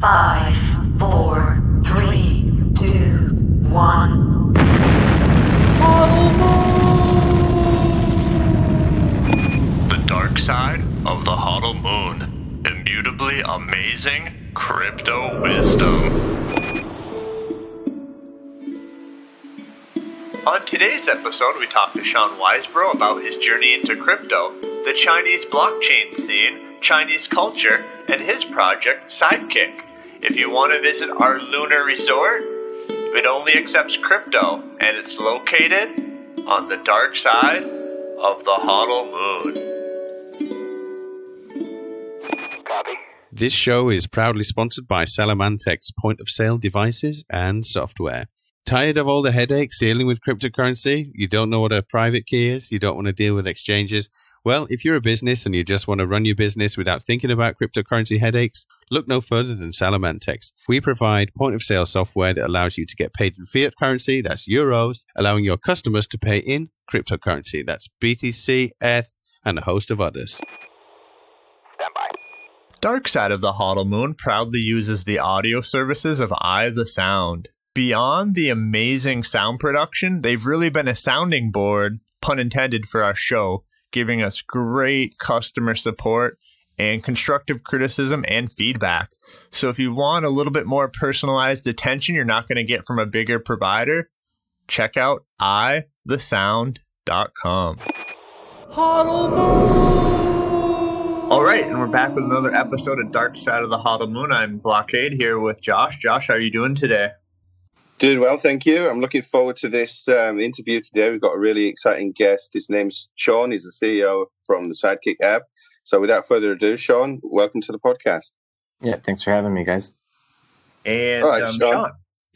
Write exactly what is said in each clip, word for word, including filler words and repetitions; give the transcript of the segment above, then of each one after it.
Five, four, three, two, one. The dark side of the Huddle Moon. Immutably amazing crypto wisdom. On today's episode, we talk to Sean Weisbro about his journey into crypto, the Chinese blockchain scene, Chinese culture, and his project, Sidekick. If you want to visit our lunar resort, it only accepts crypto, and it's located on the dark side of the Huddle Moon. Copy. This show is proudly sponsored by Salamantec's point-of-sale devices and software. Tired of all the headaches dealing with cryptocurrency? You don't know what a private key is? You don't want to deal with exchanges? Well, if you're a business and you just want to run your business without thinking about cryptocurrency headaches, look no further than Salamantex. We provide point-of-sale software that allows you to get paid in fiat currency, that's euros, allowing your customers to pay in cryptocurrency, that's B T C, E T H, and a host of others. Stand by. Dark Side of the Huddle Moon proudly uses the audio services of Eye the Sound. Beyond the amazing sound production, they've really been a sounding board, pun intended, for our show, giving us great customer support and constructive criticism and feedback. So if you want a little bit more personalized attention you're not going to get from a bigger provider, check out eye the sound dot com. Huddle Moon! All right, and we're back with another episode of Dark Side of the Huddle Moon. I'm Blockade here with Josh. Josh, how are you doing today? Doing well, thank you. I'm looking forward to this um, interview today. We've got a really exciting guest. His name's Sean. He's the C E O from the Sidekick app. So without further ado, Sean, welcome to the podcast. Yeah, thanks for having me, guys. And All right, um, Sean. Sean,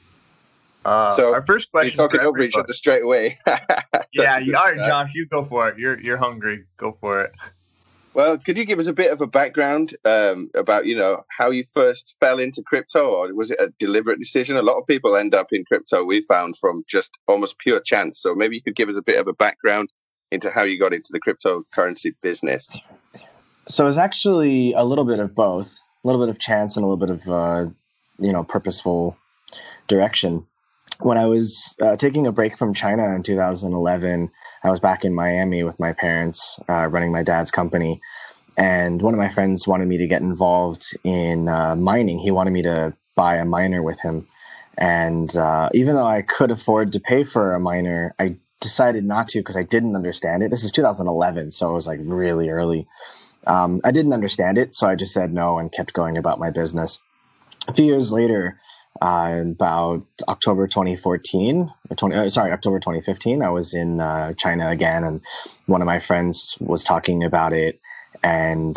uh, so our first question. You're talking for over each everybody- other straight away. Yeah, a you good are, start. Josh. You go for it. You're you're hungry. Go for it. Well, could you give us a bit of a background um, about, you know, how you first fell into crypto, or was it a deliberate decision? A lot of people end up in crypto, we found, from just almost pure chance. So maybe you could give us a bit of a background into how you got into the cryptocurrency business. So it's actually a little bit of both, a little bit of chance and a little bit of, uh, you know, purposeful direction. When I was uh, taking a break from China in two thousand eleven, I was back in Miami with my parents, uh, running my dad's company. And one of my friends wanted me to get involved in uh, mining. He wanted me to buy a miner with him. And uh, even though I could afford to pay for a miner, I decided not to because I didn't understand it. This is two thousand eleven, so it was like really early. Um, I didn't understand it, so I just said no and kept going about my business. A few years later, uh, about October twenty fourteen, or twenty, uh, sorry, October twenty fifteen, I was in uh, China again, and one of my friends was talking about it, and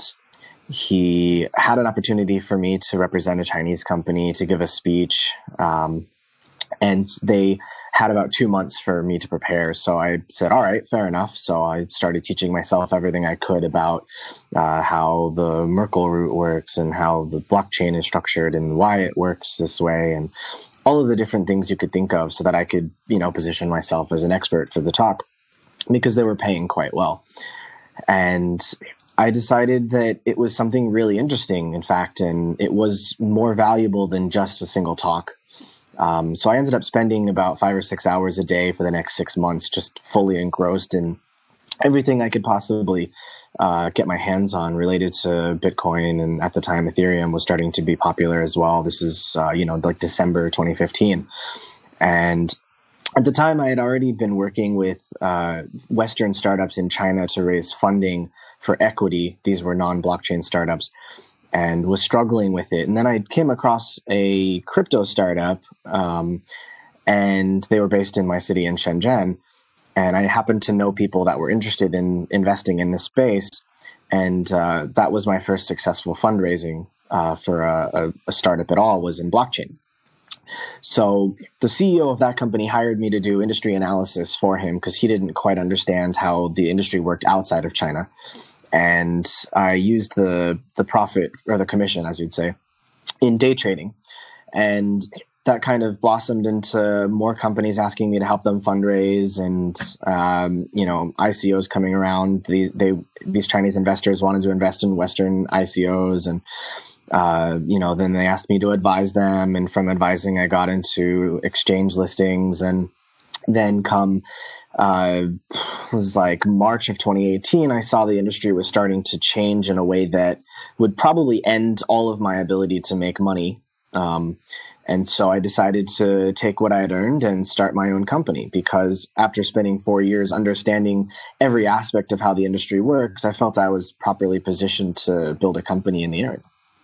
he had an opportunity for me to represent a Chinese company, to give a speech, um, and they had about two months for me to prepare. So I said, all right, fair enough. So I started teaching myself everything I could about uh, how the Merkle root works and how the blockchain is structured and why it works this way and all of the different things you could think of so that I could, you know, position myself as an expert for the talk because they were paying quite well. And I decided that it was something really interesting, in fact, and it was more valuable than just a single talk. Um, so I ended up spending about five or six hours a day for the next six months, just fully engrossed in everything I could possibly uh, get my hands on related to Bitcoin. And at the time, Ethereum was starting to be popular as well. This is, uh, you know, like December twenty fifteen. And at the time, I had already been working with uh, Western startups in China to raise funding for equity. These were non-blockchain startups, and was struggling with it. And then I came across a crypto startup, um, and they were based in my city in Shenzhen. And I happened to know people that were interested in investing in this space. And uh, that was my first successful fundraising uh, for a, a, a startup at all, was in blockchain. So the C E O of that company hired me to do industry analysis for him because he didn't quite understand how the industry worked outside of China. And I used the the profit, or the commission, as you'd say, in day trading. And that kind of blossomed into more companies asking me to help them fundraise, and um, you know, I C Os coming around. The, they these Chinese investors wanted to invest in Western I C Os, and Uh, you know, then they asked me to advise them, and from advising, I got into exchange listings, and then come uh, it was like March of twenty eighteen, I saw the industry was starting to change in a way that would probably end all of my ability to make money. Um, and so I decided to take what I had earned and start my own company, because after spending four years understanding every aspect of how the industry works, I felt I was properly positioned to build a company in the area.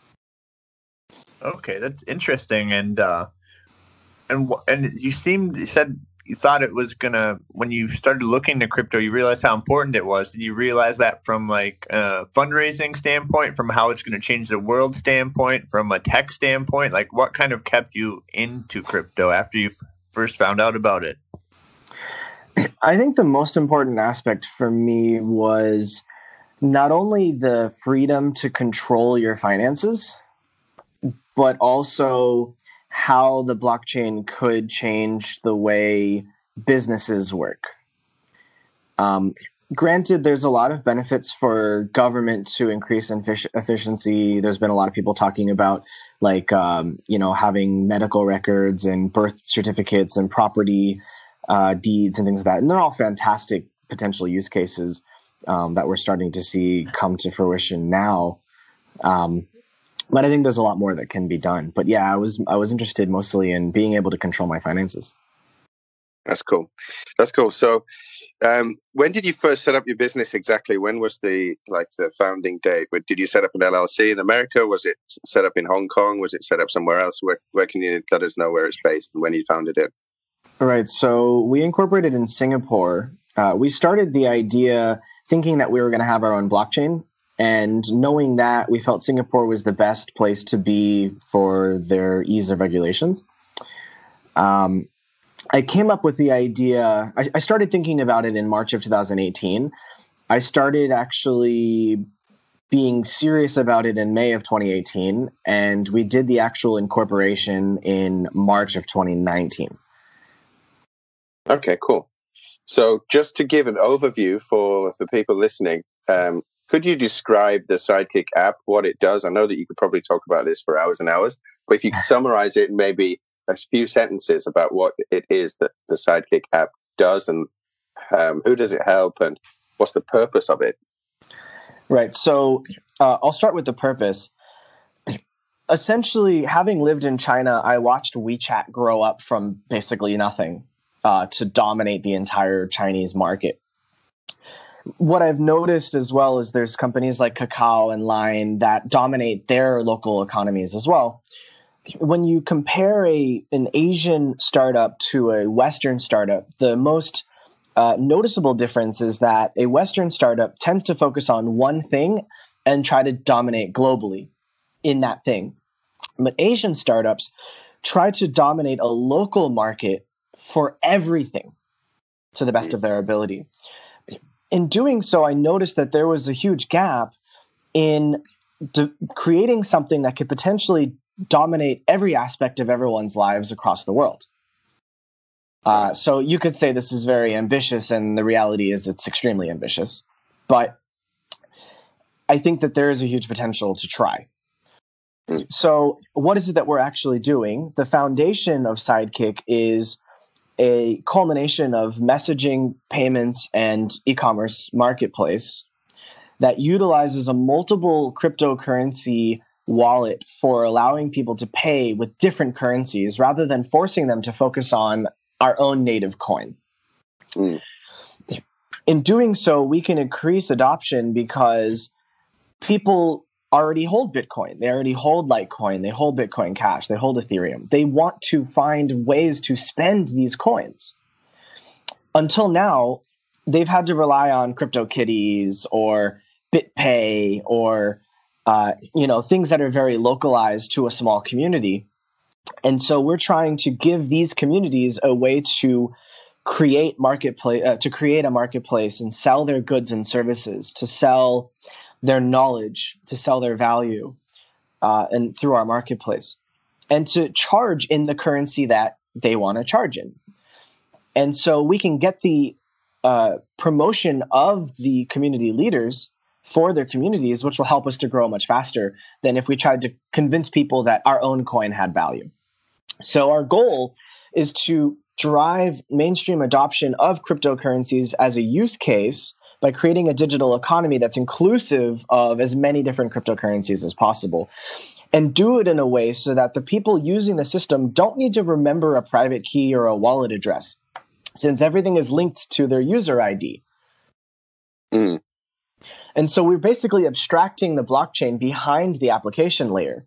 Okay, that's interesting. And uh, and and you seemed you said you thought it was gonna, when you started looking to crypto, you realized how important it was. Did you realize that from like a fundraising standpoint, from how it's going to change the world standpoint, from a tech standpoint? Like, what kind of kept you into crypto after you f- first found out about it? I think the most important aspect for me was not only the freedom to control your finances, but also how the blockchain could change the way businesses work. Um, granted, there's a lot of benefits for government to increase effic- efficiency. There's been a lot of people talking about, like, um, you know, having medical records and birth certificates and property uh, deeds and things like that. And they're all fantastic potential use cases um, that we're starting to see come to fruition now. Um, But I think there's a lot more that can be done. But yeah, I was I was interested mostly in being able to control my finances. That's cool. That's cool. So, um, when did you first set up your business exactly? When was the like the founding date? Did you set up an L L C in America? Was it set up in Hong Kong? Was it set up somewhere else? Where where can you let us know where it's based and when you founded it? All right. So we incorporated in Singapore. Uh, we started the idea thinking that we were going to have our own blockchain. And knowing that, we felt Singapore was the best place to be for their ease of regulations. Um, I came up with the idea, I, I started thinking about it in March of two thousand eighteen. I started actually being serious about it in May of twenty eighteen, and we did the actual incorporation in March of twenty nineteen. Okay, cool. So just to give an overview for the people listening, um, could you describe the Sidekick app, what it does? I know that you could probably talk about this for hours and hours, but if you could summarize it in maybe a few sentences about what it is that the Sidekick app does, and um, who does it help, and what's the purpose of it? Right. So uh, I'll start with the purpose. Essentially, having lived in China, I watched WeChat grow up from basically nothing uh, to dominate the entire Chinese market. What I've noticed as well is there's companies like Kakao and Line that dominate their local economies as well. When you compare a an Asian startup to a Western startup, the most uh, noticeable difference is that a Western startup tends to focus on one thing and try to dominate globally in that thing. But Asian startups try to dominate a local market for everything to the best of their ability. In doing so, I noticed that there was a huge gap in de- creating something that could potentially dominate every aspect of everyone's lives across the world. Uh, so you could say this is very ambitious, and the reality is it's extremely ambitious. But I think that there is a huge potential to try. So what is it that we're actually doing? The foundation of Sidekick is a culmination of messaging, payments, and e-commerce marketplace that utilizes a multiple cryptocurrency wallet for allowing people to pay with different currencies rather than forcing them to focus on our own native coin. Mm. In doing so, we can increase adoption because people already hold Bitcoin. They already hold Litecoin. They hold Bitcoin Cash. They hold Ethereum. They want to find ways to spend these coins. Until now, they've had to rely on CryptoKitties or BitPay or uh, you know, things that are very localized to a small community. And so we're trying to give these communities a way to create marketplace, uh, to create a marketplace and sell their goods and services, to sell their knowledge, to sell their value, uh, and through our marketplace, and to charge in the currency that they want to charge in. And so we can get the uh, promotion of the community leaders for their communities, which will help us to grow much faster than if we tried to convince people that our own coin had value. So our goal is to drive mainstream adoption of cryptocurrencies as a use case by creating a digital economy that's inclusive of as many different cryptocurrencies as possible, and do it in a way so that the people using the system don't need to remember a private key or a wallet address, since everything is linked to their user I D. Mm. And so we're basically abstracting the blockchain behind the application layer,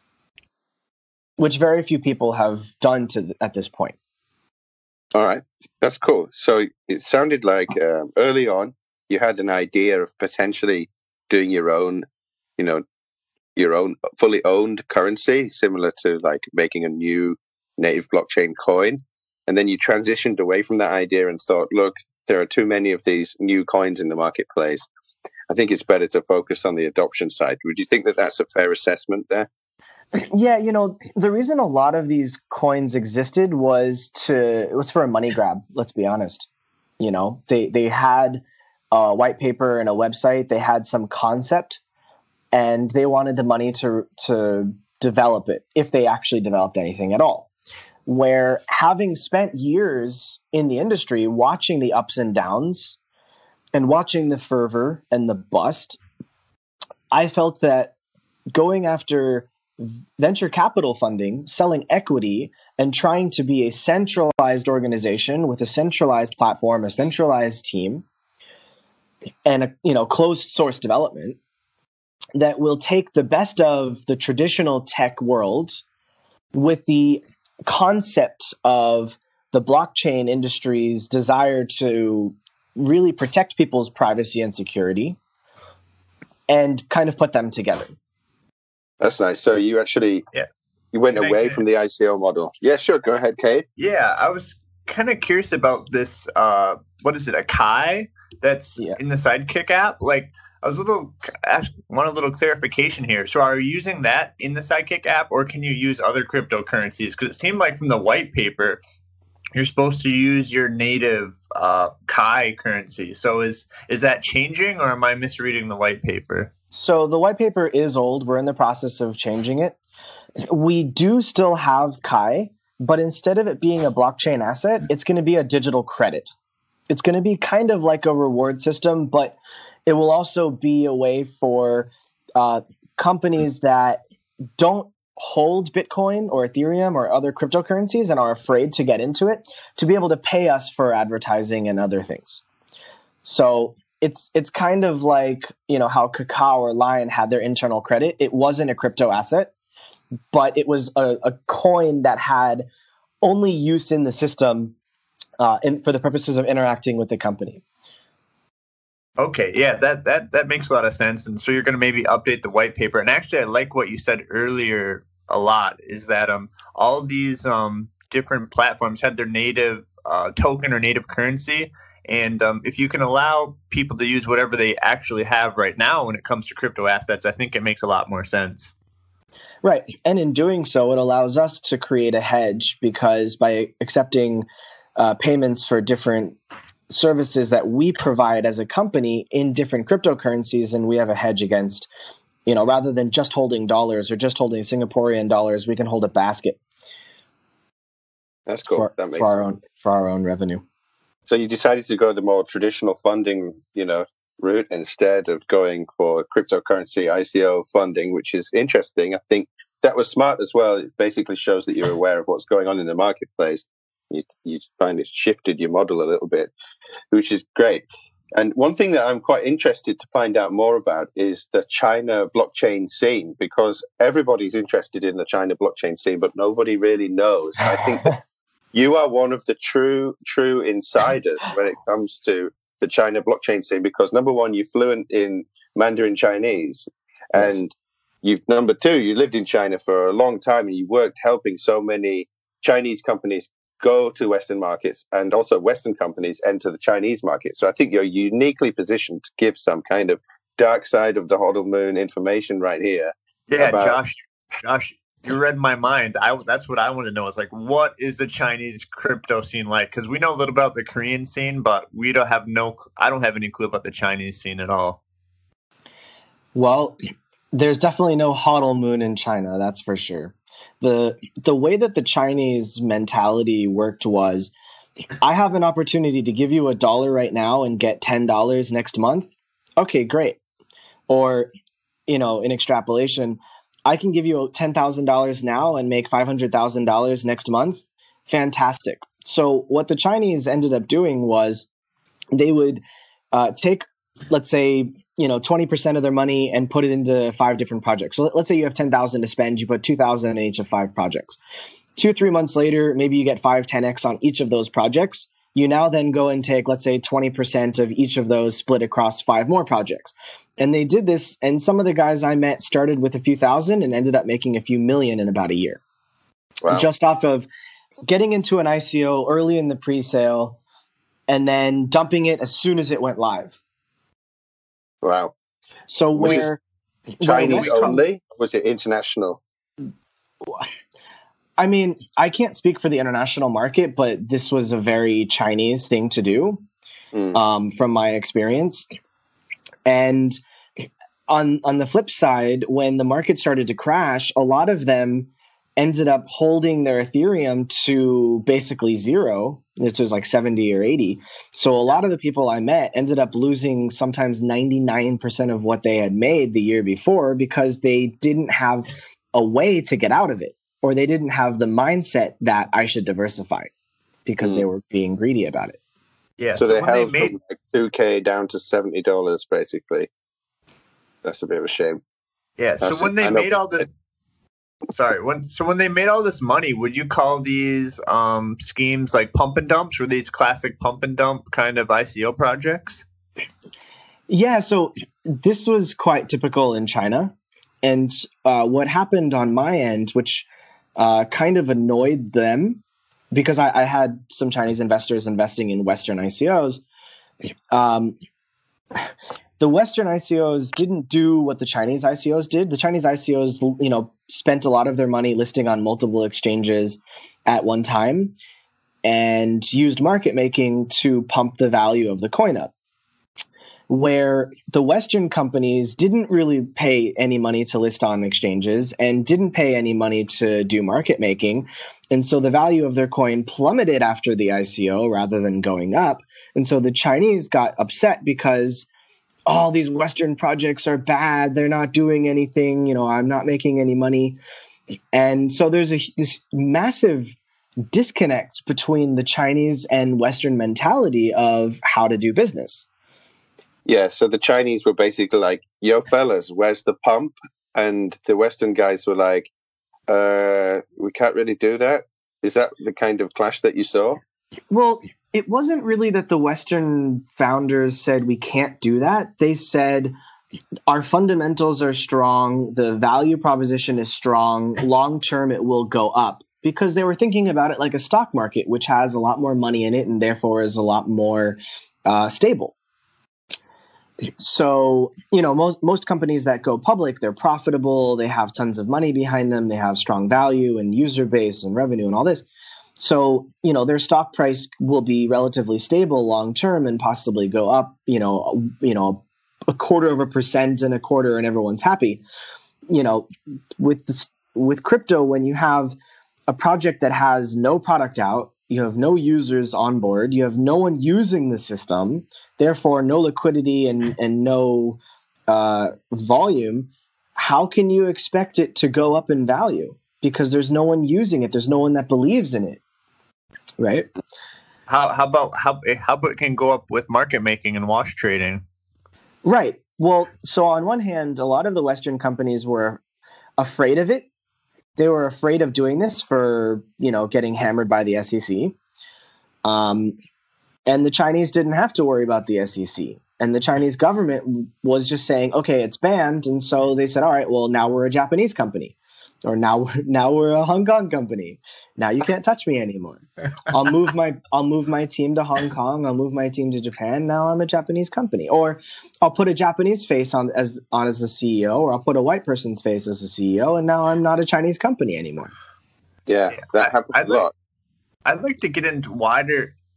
which very few people have done to at this point. All right, that's cool. So it sounded like um, early on you had an idea of potentially doing your own, you know, your own fully owned currency, similar to like making a new native blockchain coin. And then you transitioned away from that idea and thought, look, there are too many of these new coins in the marketplace. I think it's better to focus on the adoption side. Would you think that that's a fair assessment there? Yeah, you know, the reason a lot of these coins existed was to it was for a money grab, let's be honest. You know, they they had a white paper and a website, they had some concept, and they wanted the money to to develop it, if they actually developed anything at all. Where having spent years in the industry watching the ups and downs and watching the fervor and the bust, I felt that going after venture capital funding, selling equity, and trying to be a centralized organization with a centralized platform, a centralized team, and a you know closed source development that will take the best of the traditional tech world with the concept of the blockchain industry's desire to really protect people's privacy and security, and kind of put them together. That's nice. So you actually Yeah. you went Can I away get- from the I C O model. Yeah, sure. Go ahead, Kate. Yeah, I was kind of curious about this. Uh, what is it? A Kai that's Yeah. in the Sidekick app? Like, I was a little ask want a little clarification here. So, are you using that in the Sidekick app, or can you use other cryptocurrencies? Because it seemed like from the white paper, you're supposed to use your native uh, Kai currency. So, is is that changing, or am I misreading the white paper? So the white paper is old. We're in the process of changing it. We do still have Kai, but instead of it being a blockchain asset, it's going to be a digital credit. It's going to be kind of like a reward system, but it will also be a way for uh, companies that don't hold Bitcoin or Ethereum or other cryptocurrencies and are afraid to get into it to be able to pay us for advertising and other things. So It's it's kind of like, you know, how Kakao or Lion had their internal credit. It wasn't a crypto asset, but it was a, a coin that had only use in the system uh, in, for the purposes of interacting with the company. Okay, yeah, that that that makes a lot of sense. And so you're going to maybe update the white paper. And actually, I like what you said earlier a lot. Is that um all these um different platforms had their native uh, token or native currency. And um, if you can allow people to use whatever they actually have right now when it comes to crypto assets, I think it makes a lot more sense. Right. And in doing so, it allows us to create a hedge, because by accepting uh, payments for different services that we provide as a company in different cryptocurrencies, and we have a hedge against, you know, rather than just holding dollars or just holding Singaporean dollars, we can hold a basket. That's cool. For, that makes for our sense. own for our own revenue. So you decided to go the more traditional funding, you know, route instead of going for cryptocurrency I C O funding, which is interesting. I think that was smart as well. It basically shows that you're aware of what's going on in the marketplace. You, you find it shifted your model a little bit, which is great. And one thing that I'm quite interested to find out more about is the China blockchain scene, because everybody's interested in the China blockchain scene, but nobody really knows. I think that you are one of the true, true insiders when it comes to the China blockchain scene, because number one, you're fluent in Mandarin Chinese, and yes. you've number two, you lived in China for a long time, and you worked helping so many Chinese companies go to Western markets, and also Western companies enter the Chinese market. So I think you're uniquely positioned to give some kind of dark side of the HODL Moon information right here. Yeah, about- Josh, Josh. You read my mind. I, that's what I want to know. Is like, what is the Chinese crypto scene like? Because we know a little about the Korean scene, but we don't have no. I don't have any clue about the Chinese scene at all. Well, there's definitely no hodl moon in China, that's for sure. The the way that the Chinese mentality worked was, I have an opportunity to give you a dollar right now and get ten dollars next month. Okay, great. Or, you know, in extrapolation, I can give you ten thousand dollars now and make five hundred thousand dollars next month. Fantastic. So what the Chinese ended up doing was they would uh, take, let's say, you know, twenty percent of their money and put it into five different projects. So let's say you have ten thousand to spend, you put two thousand in each of five projects. Two, three months later, maybe you get five, ten X on each of those projects. You now then go and take, let's say, twenty percent of each of those split across five more projects. And they did this, and some of the guys I met started with a few thousand and ended up making a few million in about a year. Wow. Just off of getting into an I C O early in the pre-sale and then dumping it as soon as it went live. Wow. So Was where Chinese where only? Or was it international? I mean, I can't speak for the international market, but this was a very Chinese thing to do, Mm. um, from my experience. And on on the flip side, when the market started to crash, a lot of them ended up holding their Ethereum to basically zero. This was like seventy or eighty. So a lot of the people I met ended up losing sometimes ninety-nine percent of what they had made the year before because they didn't have a way to get out of it, or they didn't have the mindset that I should diversify because Mm. they were being greedy about it. Yeah. So, they when held made, from like two K down to seventy dollars, basically. That's a bit of a shame. yeah. So That's when it. they I know. made all this, sorry, when so when they made all this money, would you call these um, schemes like pump and dumps? Were these classic pump and dump kind of I C O projects? Yeah, so this was quite typical in China. And uh, what happened on my end, which uh, kind of annoyed them, because I, I had some Chinese investors investing in Western I C Os, um, the Western I C Os didn't do what the Chinese I C Os did. The Chinese I C Os, you know, spent a lot of their money listing on multiple exchanges at one time and used market making to pump the value of the coin up. Where the Western companies didn't really pay any money to list on exchanges and didn't pay any money to do market making. And so the value of their coin plummeted after the I C O rather than going up. And so the Chinese got upset because all these Western projects are bad. They're not doing anything. You know, I'm not making any money. And so there's a this massive disconnect between the Chinese and Western mentality of how to do business. Yeah, so the Chinese were basically like, yo, fellas, where's the pump? And the Western guys were like, uh, we can't really do that. Is that the kind of clash that you saw? Well, it wasn't really that the Western founders said we can't do that. They said our fundamentals are strong, the value proposition is strong, long term it will go up, because they were thinking about it like a stock market, which has a lot more money in it and therefore is a lot more uh, stable. So, you know, most most companies that go public, they're profitable, they have tons of money behind them, they have strong value and user base and revenue and all this. So, you know, their stock price will be relatively stable long term and possibly go up, you know, you know, a quarter of a percent and a quarter and everyone's happy. You know, with this, with crypto, when you have a project that has no product out, you have no users on board, you have no one using the system, therefore no liquidity and, and no uh, volume, how can you expect it to go up in value? Because there's no one using it. There's no one that believes in it, right? How how about how how about it can go up with market making and wash trading? Right. Well, so on one hand, a lot of the Western companies were afraid of it. They were afraid of doing this for, you know, getting hammered by the S E C. Um, and the Chinese didn't have to worry about the S E C. And the Chinese government was just saying, okay, it's banned. And so they said, all right, well, now we're a Japanese company. Or now, now we're a Hong Kong company. Now you can't touch me anymore. I'll move my I'll move my team to Hong Kong. I'll move my team to Japan. Now I'm a Japanese company. Or I'll put a Japanese face on as on as a C E O, or I'll put a white person's face as a C E O, and now I'm not a Chinese company anymore. Yeah, that happens I'd a lot. I'd like to get into wider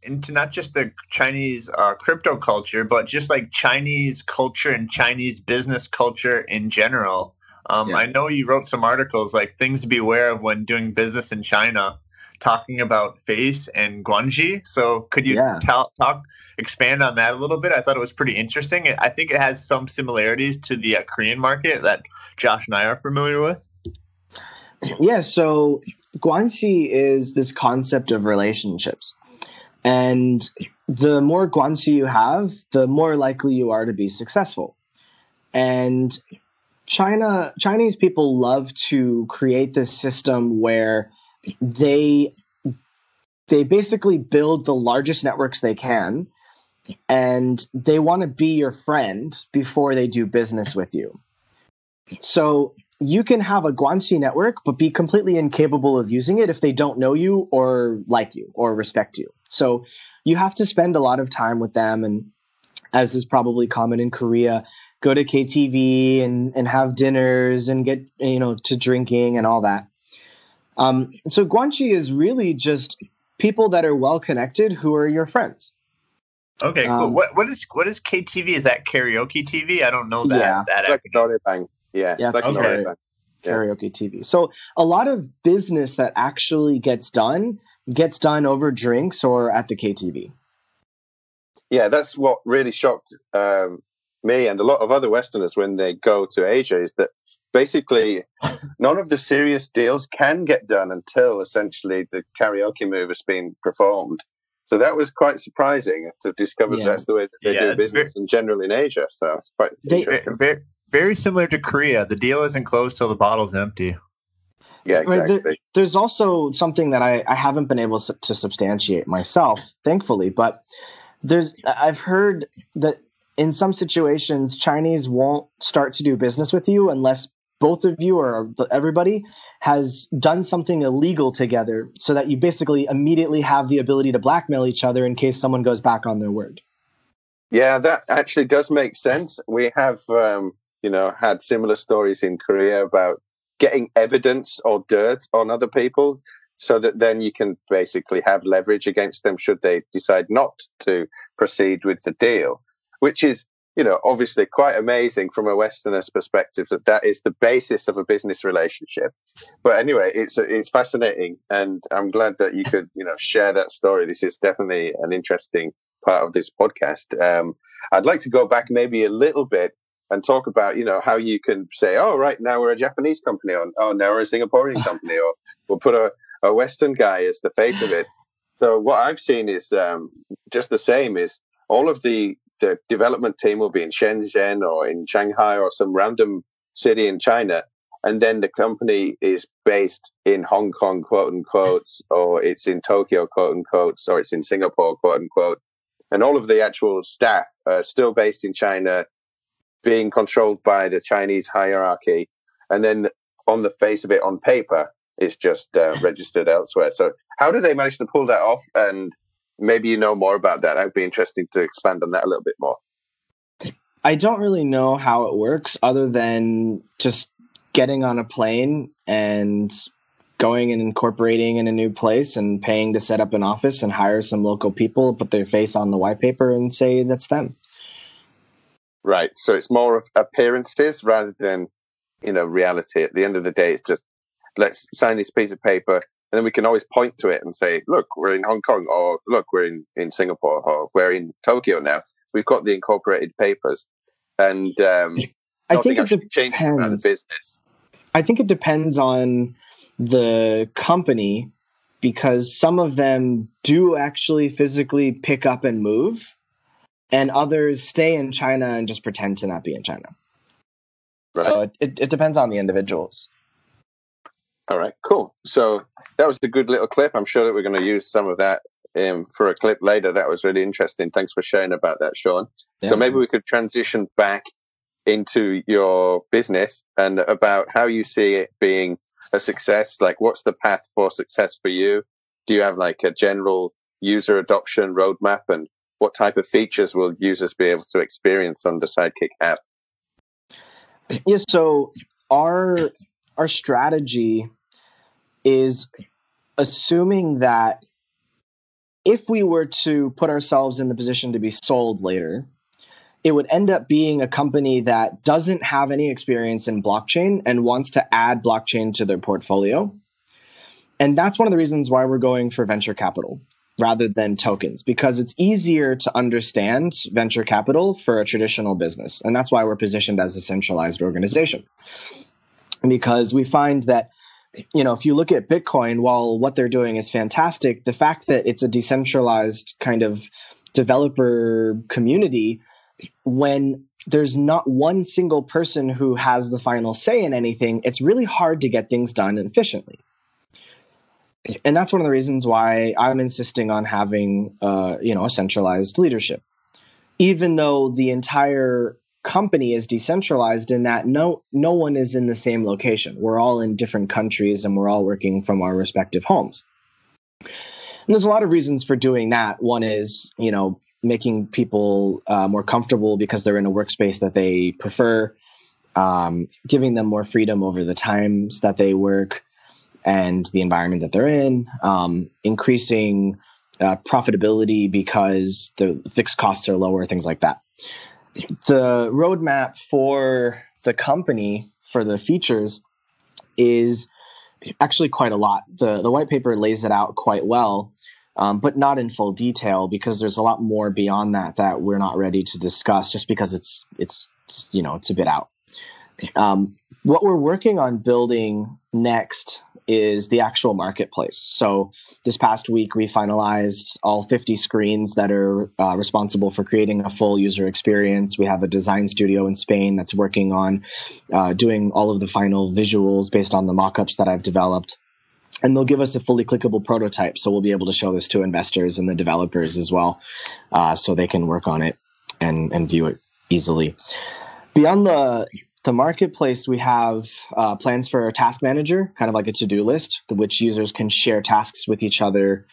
into not just the Chinese uh, crypto culture, but just like Chinese culture and Chinese business culture in general. Um, Yeah. I know you wrote some articles like things to be aware of when doing business in China, talking about face and guanxi. So could you Yeah. tell, talk, expand on that a little bit? I thought it was pretty interesting. I think it has some similarities to the uh, Korean market that Josh and I are familiar with. Yeah, so guanxi is this concept of relationships. And the more guanxi you have, the more likely you are to be successful. And China, Chinese people love to create this system where they they basically build the largest networks they can, and they want to be your friend before they do business with you. So you can have a guanxi network, but be completely incapable of using it if they don't know you or like you or respect you. So you have to spend a lot of time with them, and as is probably common in Korea, go to K T V and, and have dinners and get, you know, to drinking and all that. Um, so guanxi is really just people that are well connected who are your friends. Okay, cool. Um, what what is what is K T V? Is that karaoke T V? I don't know that. Yeah. that It's like acronym. Norebang. Yeah. Yeah, it's like it's okay. Norebang. Yeah. Karaoke T V. So a lot of business that actually gets done gets done over drinks or at the K T V. Yeah, that's what really shocked um, me and a lot of other Westerners when they go to Asia, is that basically none of the serious deals can get done until essentially the karaoke move has been performed. So that was quite surprising to discover Yeah. that's the way that they Yeah, do it's business in general in Asia. So it's quite They- interesting. Very, very similar to Korea. The deal isn't closed till the bottle's empty. Yeah, Right, exactly. there- there's also something that I, I haven't been able to, to substantiate myself, thankfully, but there's I've heard that in some situations Chinese won't start to do business with you unless both of you or everybody has done something illegal together, so that you basically immediately have the ability to blackmail each other in case someone goes back on their word. Yeah, that actually does make sense. We have, um, you know, had similar stories in Korea about getting evidence or dirt on other people, so that then you can basically have leverage against them should they decide not to proceed with the deal, which is, you know, obviously quite amazing from a Westerner's perspective that that is the basis of a business relationship. But anyway, it's it's fascinating, and I'm glad that you could, you know, share that story. This is definitely an interesting part of this podcast. Um, I'd like to go back maybe a little bit and talk about, you know, how you can say, oh, right, now we're a Japanese company, or oh, now we're a Singaporean company, or we'll put a, a Western guy as the face of it. So what I've seen is um, just the same, is all of the, the development team will be in Shenzhen or in Shanghai or some random city in China. And then the company is based in Hong Kong, quote unquote, or it's in Tokyo, quote unquote, or it's in Singapore, quote unquote. And all of the actual staff are still based in China, being controlled by the Chinese hierarchy. And then on the face of it, on paper, it's just uh, registered elsewhere. So how did they manage to pull that off? And maybe you know more about that. I'd be interested to expand on that a little bit more. I don't really know how it works other than just getting on a plane and going and incorporating in a new place and paying to set up an office and hire some local people, put their face on the white paper and say that's them. Right. So it's more of appearances rather than, you know, reality. At the end of the day, it's just, let's sign this piece of paper, and then we can always point to it and say, look, we're in Hong Kong, or look, we're in, in Singapore, or we're in Tokyo now. We've got the incorporated papers. And um, I nothing think it actually changes about the depends. business. I think it depends on the company, because some of them do actually physically pick up and move, and others stay in China and just pretend to not be in China. Right. So it, it, it depends on the individuals. All right, cool. So that was a good little clip. I'm sure that we're going to use some of that um, for a clip later. That was really interesting. Thanks for sharing about that, Sean. Yeah. So maybe we could transition back into your business and about how you see it being a success. Like, what's the path for success for you? Do you have like a general user adoption roadmap, and what type of features will users be able to experience on the Sidekick app? Yeah, so our our strategy is assuming that if we were to put ourselves in the position to be sold later, it would end up being a company that doesn't have any experience in blockchain and wants to add blockchain to their portfolio. And that's one of the reasons why we're going for venture capital rather than tokens, because it's easier to understand venture capital for a traditional business. And that's why we're positioned as a centralized organization. Because we find that, you know, if you look at Bitcoin, while what they're doing is fantastic, the fact that it's a decentralized kind of developer community, when there's not one single person who has the final say in anything, it's really hard to get things done efficiently. And that's one of the reasons why I'm insisting on having, uh, you know, a centralized leadership, even though the entire company is decentralized in that no no one is in the same location. We're all in different countries and we're all working from our respective homes. And there's a lot of reasons for doing that. One is, you know, making people uh, more comfortable because they're in a workspace that they prefer, um, giving them more freedom over the times that they work and the environment that they're in, um, increasing uh, profitability because the fixed costs are lower, things like that. The roadmap for the company, for the features, is actually quite a lot. The, the white paper lays it out quite well, um, but not in full detail because there's a lot more beyond that that we're not ready to discuss just because it's, it's you know, it's a bit out. Um, what we're working on building next is the actual marketplace. So this past week, we finalized all fifty screens that are uh, responsible for creating a full user experience. We have a design studio in Spain that's working on uh, doing all of the final visuals based on the mockups that I've developed. And they'll give us a fully clickable prototype. So we'll be able to show this to investors and the developers as well, uh, so they can work on it and, and view it easily. Beyond the The marketplace, we have uh, plans for a task manager, kind of like a to-do list, which users can share tasks with each other.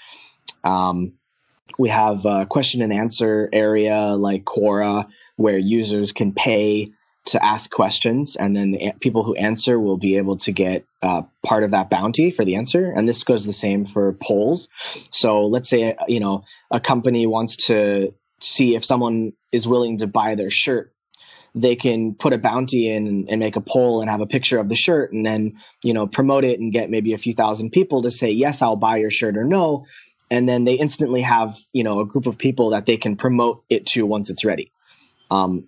Um, we have a question and answer area like Quora, where users can pay to ask questions, and then the people who answer will be able to get uh, part of that bounty for the answer. And this goes the same for polls. So let's say, you know, a company wants to see if someone is willing to buy their shirt. They can put a bounty in and, and make a poll and have a picture of the shirt and then, you know, promote it and get maybe a few thousand people to say, yes, I'll buy your shirt or no. And then they instantly have, you know, a group of people that they can promote it to once it's ready. Um,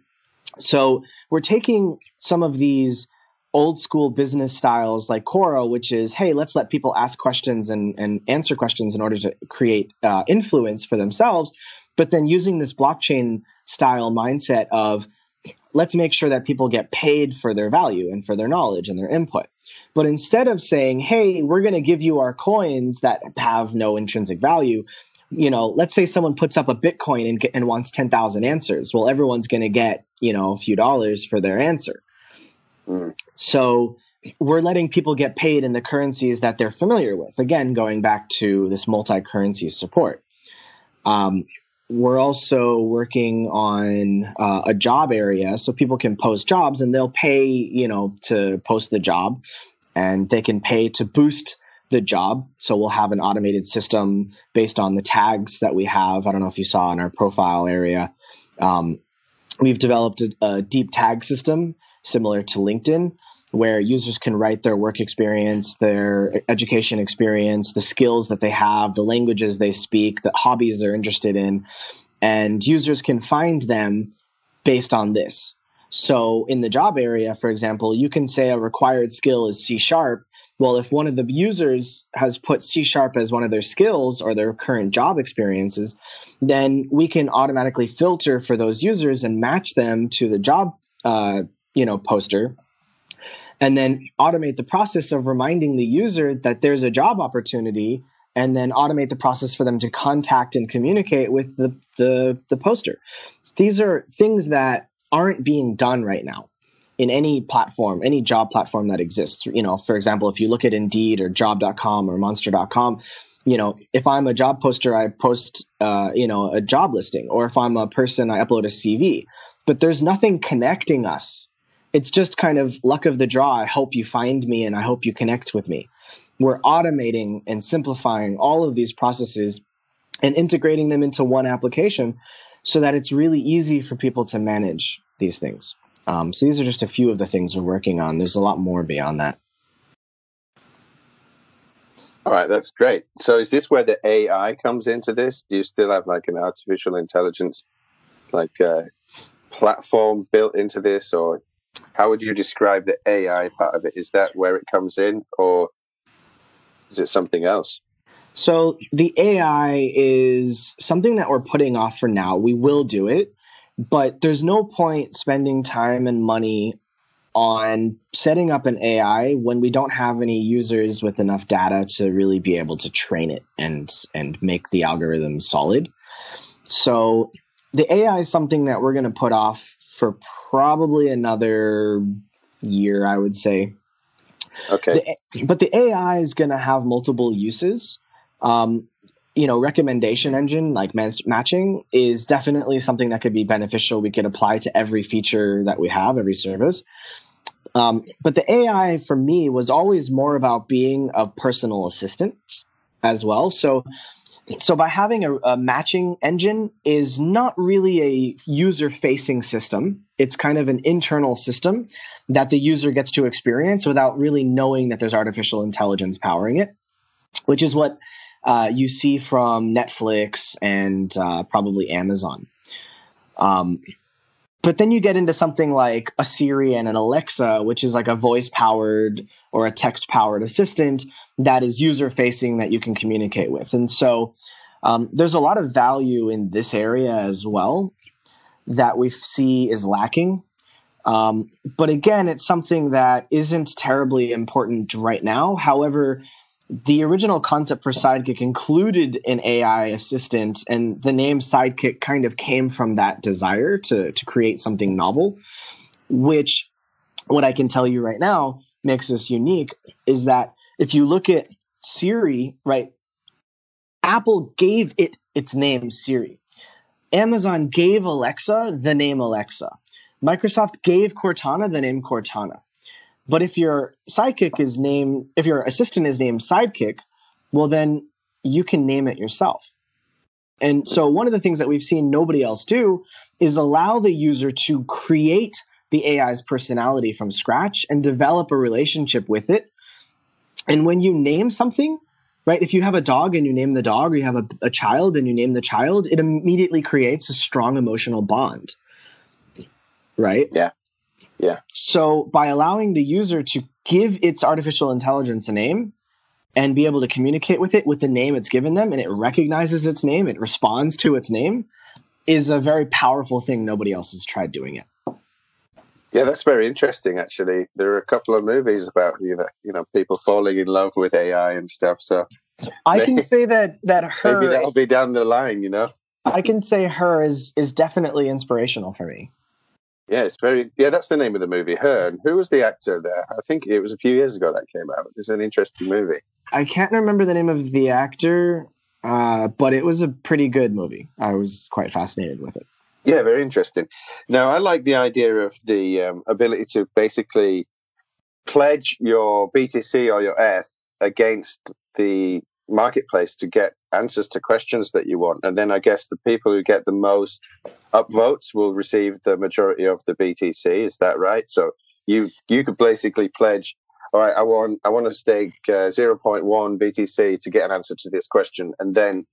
so we're taking some of these old school business styles like Quora, which is, hey, let's let people ask questions and, and answer questions in order to create uh, influence for themselves. But then using this blockchain style mindset of, let's make sure that people get paid for their value and for their knowledge and their input. But instead of saying, hey, we're going to give you our coins that have no intrinsic value, you know, let's say someone puts up a Bitcoin and, and wants ten thousand answers. Well, everyone's going to get, you know, a few dollars for their answer. Mm. So we're letting people get paid in the currencies that they're familiar with. Again, going back to this multi-currency support. Um, We're also working on uh, a job area so people can post jobs and they'll pay, you know, to post the job, and they can pay to boost the job. So we'll have an automated system based on the tags that we have. I don't know if you saw in our profile area. Um, we've developed a, a deep tag system similar to LinkedIn, where users can write their work experience, their education experience, the skills that they have, the languages they speak, the hobbies they're interested in, and users can find them based on this. So in the job area, for example, you can say a required skill is C sharp. Well, if one of the users has put C sharp as one of their skills or their current job experiences, then we can automatically filter for those users and match them to the job, uh, you know, poster, and then automate the process of reminding the user that there's a job opportunity, and then automate the process for them to contact and communicate with the, the, the poster. These are things that aren't being done right now in any platform, any job platform that exists. You know, for example, if you look at Indeed or job dot com or monster dot com, you know, if I'm a job poster, I post, uh, you know, a job listing, or if I'm a person, I upload a C V, but there's nothing connecting us. It's just kind of luck of the draw. I hope you find me and I hope you connect with me. We're automating and simplifying all of these processes and integrating them into one application so that it's really easy for people to manage these things. Um, so these are just a few of the things we're working on. There's a lot more beyond that. All right, that's great. So is this where the A I comes into this? Do you still have like an artificial intelligence like uh, platform built into this, or how would you describe the A I part of it? Is that where it comes in, or is it something else? So the A I is something that we're putting off for now. We will do it, but there's no point spending time and money on setting up an A I when we don't have any users with enough data to really be able to train it and and make the algorithm solid. So the A I is something that we're going to put off for probably another year, I would say. Okay. The, but the A I is going to have multiple uses. Um, you know, recommendation engine like match- matching is definitely something that could be beneficial. We could apply to every feature that we have, every service. Um, but the A I for me was always more about being a personal assistant as well. So, so by having a, a matching engine is not really a user-facing system. It's kind of an internal system that the user gets to experience without really knowing that there's artificial intelligence powering it, which is what uh, you see from Netflix and uh, probably Amazon. Um, But then you get into something like a Siri and an Alexa, which is like a voice-powered or a text-powered assistant that is user-facing that you can communicate with. And so um, there's a lot of value in this area as well that we see is lacking. Um, but again, it's something that isn't terribly important right now. However, the original concept for Sidekick included an A I assistant, and the name Sidekick kind of came from that desire to, to create something novel, which what I can tell you right now makes us unique is that if you look at Siri, right, Apple gave it its name Siri. Amazon gave Alexa the name Alexa. Microsoft gave Cortana the name Cortana. But if your sidekick is named, if your assistant is named Sidekick, well, then you can name it yourself. And so one of the things that we've seen nobody else do is allow the user to create the A I's personality from scratch and develop a relationship with it. And when you name something, right, if you have a dog and you name the dog, or you have a, a child and you name the child, it immediately creates a strong emotional bond, right? Yeah. Yeah. So by allowing the user to give its artificial intelligence a name and be able to communicate with it with the name it's given them, and it recognizes its name, it responds to its name, is a very powerful thing. Nobody else has tried doing it. Yeah, that's very interesting, actually. There are a couple of movies about, you know, you know, people falling in love with A I and stuff. So I maybe, can say that that her maybe that'll be down the line, you know. I can say her is is definitely inspirational for me. Yeah, it's very. Yeah, that's the name of the movie, Her. And who was the actor there? I think it was a few years ago that came out. It's an interesting movie. I can't remember the name of the actor, uh, but it was a pretty good movie. I was quite fascinated with it. Yeah, very interesting. Now, I like the idea of the um, ability to basically pledge your B T C or your E T H against the marketplace to get answers to questions that you want. And then I guess the people who get the most upvotes will receive the majority of the B T C. Is that right? So you you could basically pledge, all right, I want I want to stake uh, zero point one B T C to get an answer to this question, and then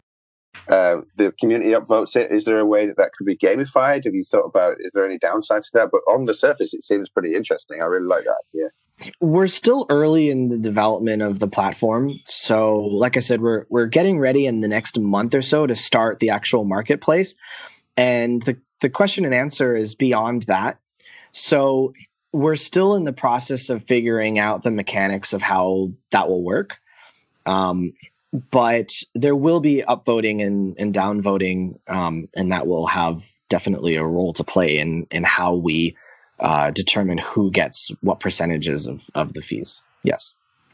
uh, the community upvotes it. Is there a way that that could be gamified? Have you thought about, is there any downsides to that? But on the surface, it seems pretty interesting. I really like that idea. We're still early in the development of the platform. So like I said, we're we're getting ready in the next month or so to start the actual marketplace. And the, the question and answer is beyond that. So we're still in the process of figuring out the mechanics of how that will work. Um, but there will be upvoting and, and downvoting, um, and that will have definitely a role to play in, in how we uh, determine who gets what percentages of, of the fees. Yes.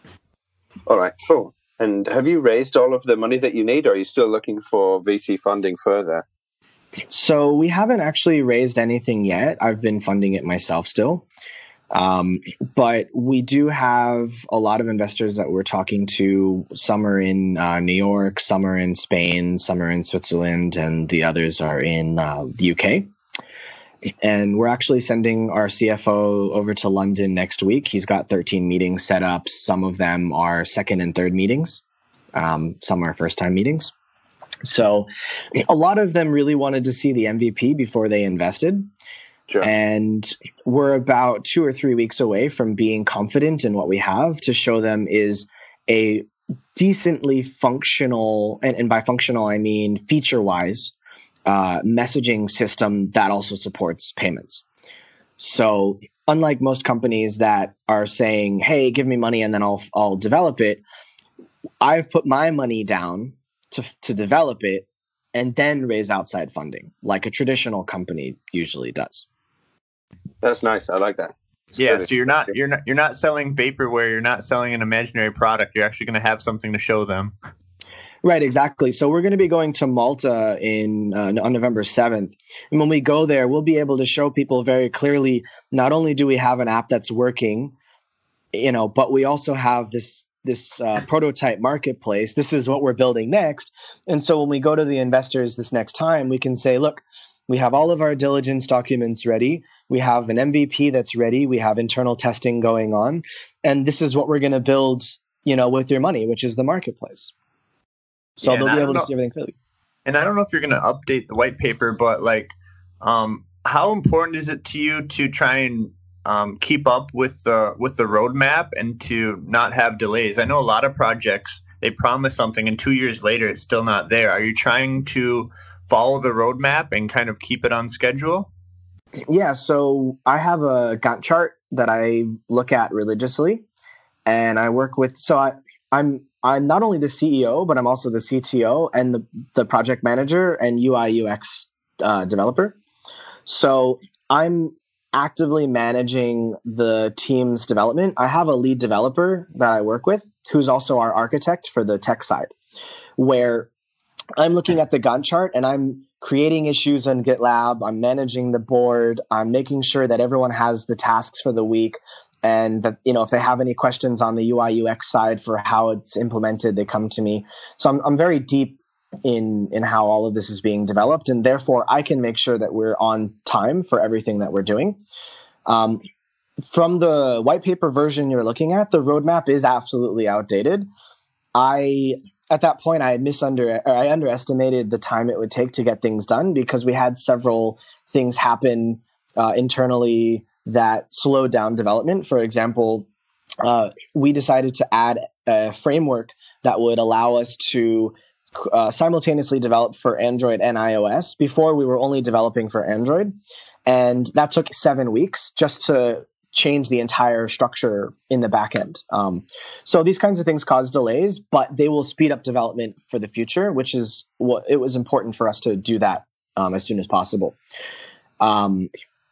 All right, cool. And have you raised all of the money that you need, or are you still looking for V C funding further? So we haven't actually raised anything yet. I've been funding it myself still. Um, but we do have a lot of investors that we're talking to. Some are in uh, New York, some are in Spain, some are in Switzerland, and the others are in uh, the U K. And we're actually sending our C F O over to London next week. He's got thirteen meetings set up. Some of them are second and third meetings. Um, some are first-time meetings. So a lot of them really wanted to see the M V P before they invested. Sure. And we're about two or three weeks away from being confident in what we have to show them is a decently functional, and, and by functional, I mean feature-wise, uh, messaging system that also supports payments. So unlike most companies that are saying, hey, give me money and then I'll I'll develop it, I've put my money down to to develop it and then raise outside funding, like a traditional company usually does. That's nice. I like that. It's Yeah, good. so you're not you're not you're not selling vaporware, you're not selling an imaginary product, you're actually going to have something to show them. Right, exactly. So we're going to be going to Malta in uh, on November seventh. And when we go there, we'll be able to show people very clearly, not only do we have an app that's working, you know, but we also have this this uh, prototype marketplace. This is what we're building next. And so when we go to the investors this next time, we can say, look, we have all of our diligence documents ready. We have an M V P that's ready. We have internal testing going on. And this is what we're going to build, you know, with your money, which is the marketplace. So Yeah, and they'll I be don't able to know- see everything clearly. And I don't know if you're going to update the white paper, but like, um, how important is it to you to try and um, keep up with the with the roadmap and to not have delays? I know a lot of projects, they promise something and two years later it's still not there. Are you trying to follow the roadmap and kind of keep it on schedule? Yeah, so I have a Gantt chart that I look at religiously, and I work with. So I, I'm I'm not only the C E O, but I'm also the C T O and the the project manager and U I U X uh, developer. So I'm actively managing the team's development. I have a lead developer that I work with, who's also our architect for the tech side, where I'm looking at the Gantt chart and I'm creating issues in GitLab. I'm managing the board. I'm making sure that everyone has the tasks for the week, and that, you know, if they have any questions on the U I U X side for how it's implemented, they come to me. So I'm I'm very deep in in how all of this is being developed, and therefore I can make sure that we're on time for everything that we're doing. Um, from the white paper version you're looking at, the roadmap is absolutely outdated. I At that point, I misunder or I underestimated the time it would take to get things done because we had several things happen uh, internally that slowed down development. For example, uh, we decided to add a framework that would allow us to uh, simultaneously develop for Android and iOS. Before, we were only developing for Android, and that took seven weeks just to change the entire structure in the back end. Um, so these kinds of things cause delays, but they will speed up development for the future, which is what it was important for us to do that um, as soon as possible. Um,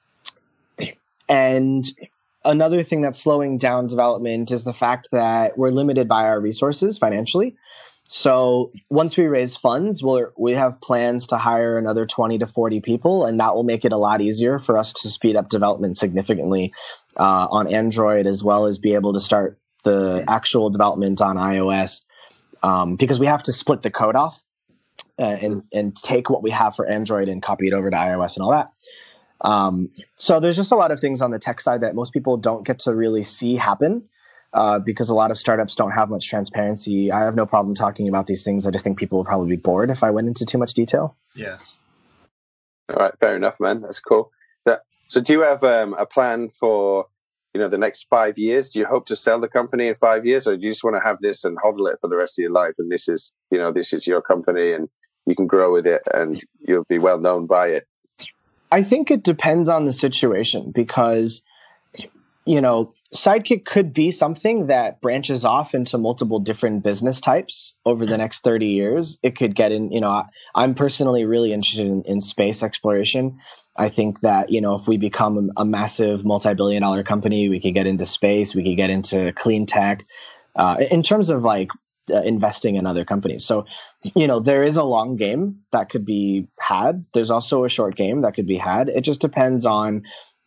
and another thing that's slowing down development is the fact that we're limited by our resources financially. So once we raise funds, we'll, we have plans to hire another twenty to forty people, and that will make it a lot easier for us to speed up development significantly uh, on Android, as well as be able to start the actual development on iOS, um, because we have to split the code off uh, and, and take what we have for Android and copy it over to iOS and all that. Um, so there's just a lot of things on the tech side that most people don't get to really see happen. Uh, because a lot of startups don't have much transparency. I have no problem talking about these things. I just think people would probably be bored if I went into too much detail. Yeah. All right, fair enough, man. That's cool. That, so do you have um, a plan for, you know, the next five years? Do you hope to sell the company in five years, or do you just want to have this and hodl it for the rest of your life? And this is, you know, this is your company and you can grow with it and you'll be well known by it? I think it depends on the situation because, you know, Sidekick could be something that branches off into multiple different business types over the next thirty years. It could get in, you know, I'm personally really interested in, in space exploration. I think that, you know, if we become a, a massive multi-billion dollar company, we could get into space, we could get into clean tech, uh, in terms of like uh, investing in other companies. So, you know, there is a long game that could be had. There's also a short game that could be had. It just depends on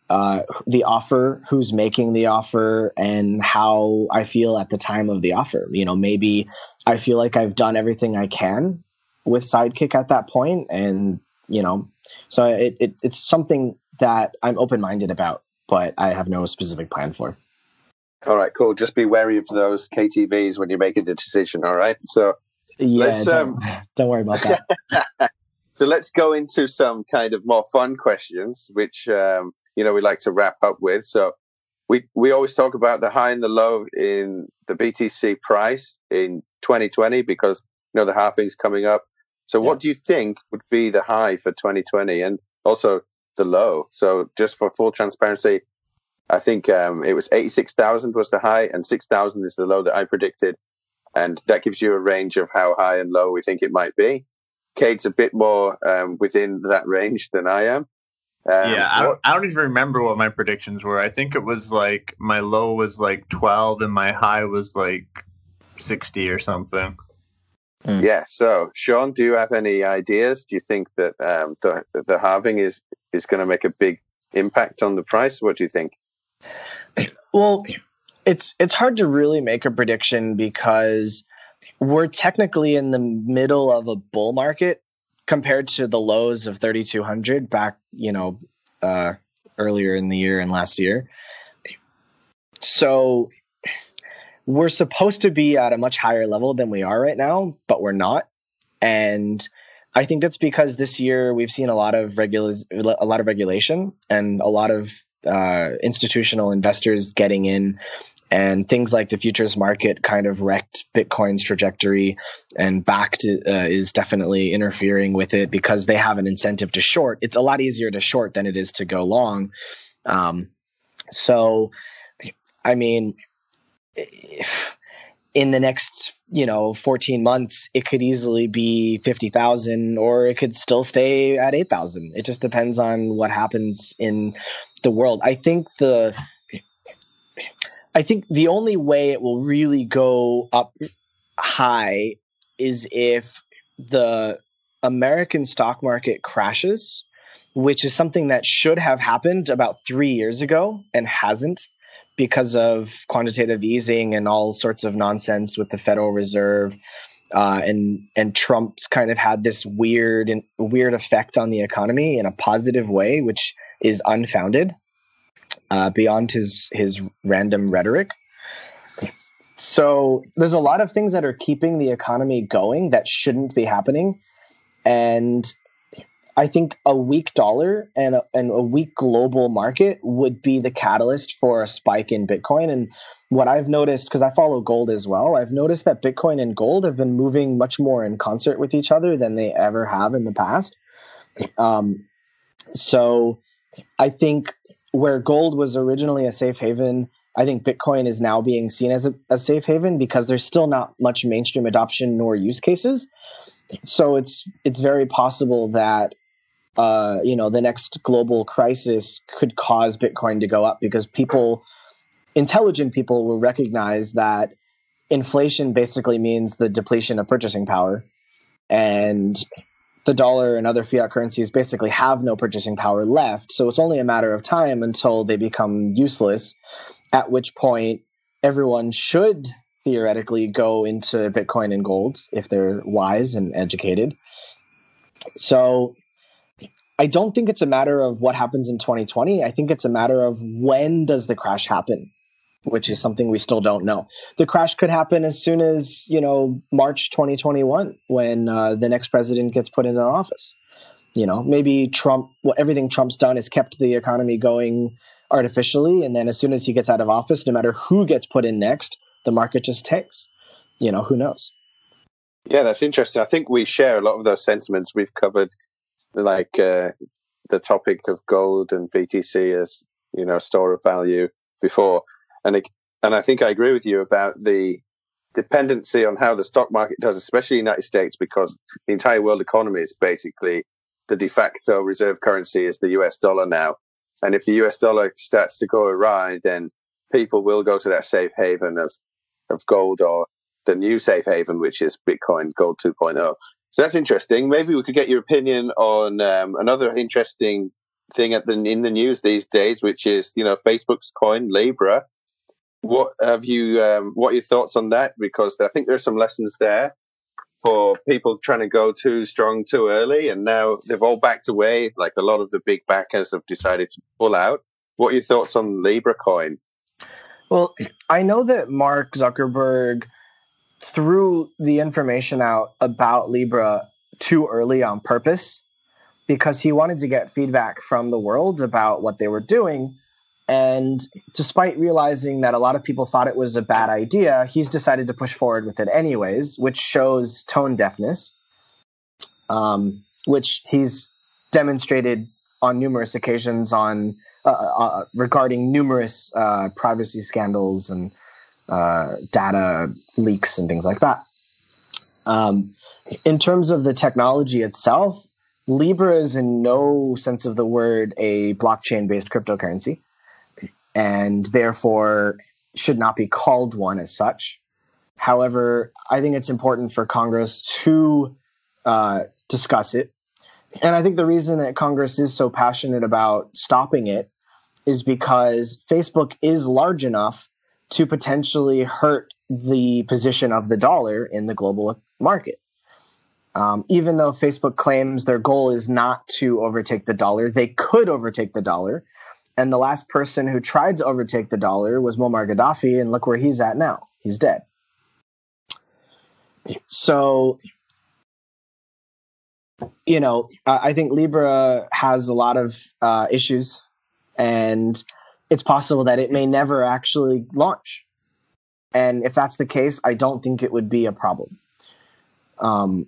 uh, the offer, who's making the offer, and how I feel at the time of the offer. You know, maybe I feel like I've done everything I can with Sidekick at that point, and you know, so it, it it's something that I'm open-minded about, but I have no specific plan for. All right, cool. Just be wary of those K T Vs when you're making the decision. All right, so yeah, let's, don't, um, don't worry about that. So let's go into some kind of more fun questions, which, um, you know, we like to wrap up with. So we, we always talk about the high and the low in the B T C price in twenty twenty because, you know, the halving's coming up. So yeah. What do you think would be the high for twenty twenty and also the low? So just for full transparency, I think um, it was eighty-six thousand was the high and six thousand is the low that I predicted. And that gives you a range of how high and low we think it might be. Cade's a bit more um, within that range than I am. Um, yeah, I don't, I don't even remember what my predictions were. I think it was like my low was like twelve and my high was like sixty or something. Mm. Yeah, so Sean, do you have any ideas? Do you think that um, the, the halving is, is going to make a big impact on the price? What do you think? Well, it's it's hard to really make a prediction because we're technically in the middle of a bull market compared to the lows of thirty-two hundred back, you know, uh, earlier in the year and last year. So we're supposed to be at a much higher level than we are right now, but we're not. And I think that's because this year we've seen a lot of regula- a lot of regulation and a lot of uh, institutional investors getting in. And things like the futures market kind of wrecked Bitcoin's trajectory, and Bakkt uh, is definitely interfering with it because they have an incentive to short. It's a lot easier to short than it is to go long. Um, so, I mean, if in the next, you know, fourteen months, it could easily be fifty thousand or it could still stay at eight thousand. It just depends on what happens in the world. I think the... I think the only way it will really go up high is if the American stock market crashes, which is something that should have happened about three years ago and hasn't because of quantitative easing and all sorts of nonsense with the Federal Reserve. Uh, and and Trump's kind of had this weird and weird effect on the economy in a positive way, which is unfounded. Uh, beyond his his random rhetoric. So there's a lot of things that are keeping the economy going that shouldn't be happening. And I think a weak dollar and a, and a weak global market would be the catalyst for a spike in Bitcoin. And what I've noticed, because I follow gold as well, I've noticed that Bitcoin and gold have been moving much more in concert with each other than they ever have in the past. Um, so I think where gold was originally a safe haven, I think Bitcoin is now being seen as a, a safe haven because there's still not much mainstream adoption nor use cases. So it's it's very possible that uh, you know the next global crisis could cause Bitcoin to go up because people, intelligent people, will recognize that inflation basically means the depletion of purchasing power, and the dollar and other fiat currencies basically have no purchasing power left. So it's only a matter of time until they become useless, at which point everyone should theoretically go into Bitcoin and gold if they're wise and educated. So I don't think it's a matter of what happens in twenty twenty. I think it's a matter of when does the crash happen, which is something we still don't know. The crash could happen as soon as, you know, March twenty twenty-one, when uh, the next president gets put into office. You know, maybe Trump, well, everything Trump's done has kept the economy going artificially. And then as soon as he gets out of office, no matter who gets put in next, the market just takes. You know, who knows? Yeah, that's interesting. I think we share a lot of those sentiments. We've covered like uh, the topic of gold and B T C as, you know, store of value before. And it, and I think I agree with you about the dependency on how the stock market does, especially in the United States, because the entire world economy is basically the de facto reserve currency is the U S dollar now. And if the U S dollar starts to go awry, then people will go to that safe haven of, of gold or the new safe haven, which is Bitcoin Gold two point oh. So that's interesting. Maybe we could get your opinion on um, another interesting thing at the in the news these days, which is you know Facebook's coin Libra. What have you? Um, what are your thoughts on that? Because I think there's some lessons there for people trying to go too strong too early, and now they've all backed away. Like a lot of the big backers have decided to pull out. What are your thoughts on Libra coin? Well, I know that Mark Zuckerberg threw the information out about Libra too early on purpose because he wanted to get feedback from the world about what they were doing. And despite realizing that a lot of people thought it was a bad idea, he's decided to push forward with it anyways, which shows tone deafness, um, which he's demonstrated on numerous occasions on uh, uh, regarding numerous uh, privacy scandals and uh, data leaks and things like that. Um, in terms of the technology itself, Libra is in no sense of the word a blockchain-based cryptocurrency, and therefore should not be called one as such. However, I think it's important for Congress to uh, discuss it. And I think the reason that Congress is so passionate about stopping it is because Facebook is large enough to potentially hurt the position of the dollar in the global market. Um, even though Facebook claims their goal is not to overtake the dollar, they could overtake the dollar. And the last person who tried to overtake the dollar was Muammar Gaddafi, and look where he's at now. He's dead. So, you know, I think Libra has a lot of uh, issues, and it's possible that it may never actually launch. And if that's the case, I don't think it would be a problem. Um,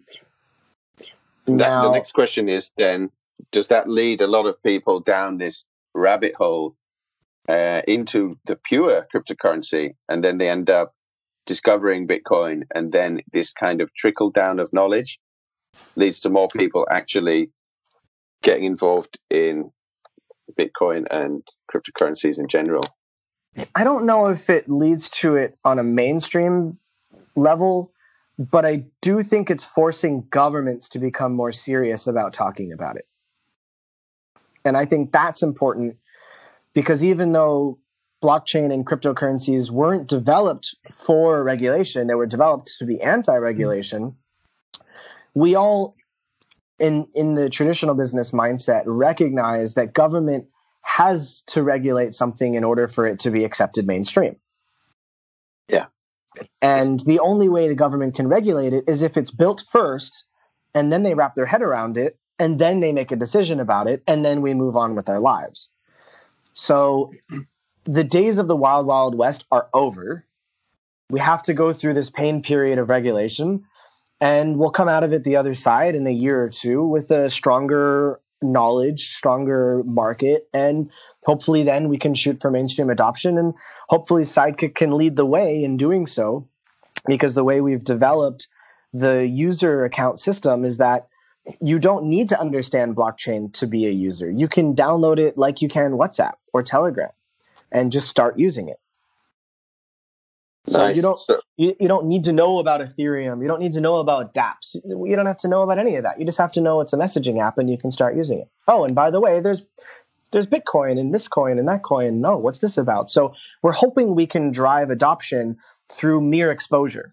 That, now, the next question is then, does that lead a lot of people down this rabbit hole uh, into the pure cryptocurrency, and then they end up discovering Bitcoin, and then this kind of trickle down of knowledge leads to more people actually getting involved in Bitcoin and cryptocurrencies in general? I don't know if it leads to it on a mainstream level, but I do think it's forcing governments to become more serious about talking about it. And I think that's important because even though blockchain and cryptocurrencies weren't developed for regulation, they were developed to be anti-regulation, mm-hmm. we all, in, in the traditional business mindset, recognize that government has to regulate something in order for it to be accepted mainstream. Yeah. And the only way the government can regulate it is if it's built first, and then they wrap their head around it, and then they make a decision about it, and then we move on with our lives. So the days of the wild, wild west are over. We have to go through this pain period of regulation, and we'll come out of it the other side in a year or two with a stronger knowledge, stronger market, and hopefully then we can shoot for mainstream adoption, and hopefully Sidekick can lead the way in doing so, because the way we've developed the user account system is that you don't need to understand blockchain to be a user. You can download it like you can WhatsApp or Telegram and just start using it. So nice. you don't So- you, you don't need to know about Ethereum. You don't need to know about dApps. You don't have to know about any of that. You just have to know it's a messaging app and you can start using it. Oh, and by the way, there's there's Bitcoin and this coin and that coin. No, what's this about? So we're hoping we can drive adoption through mere exposure.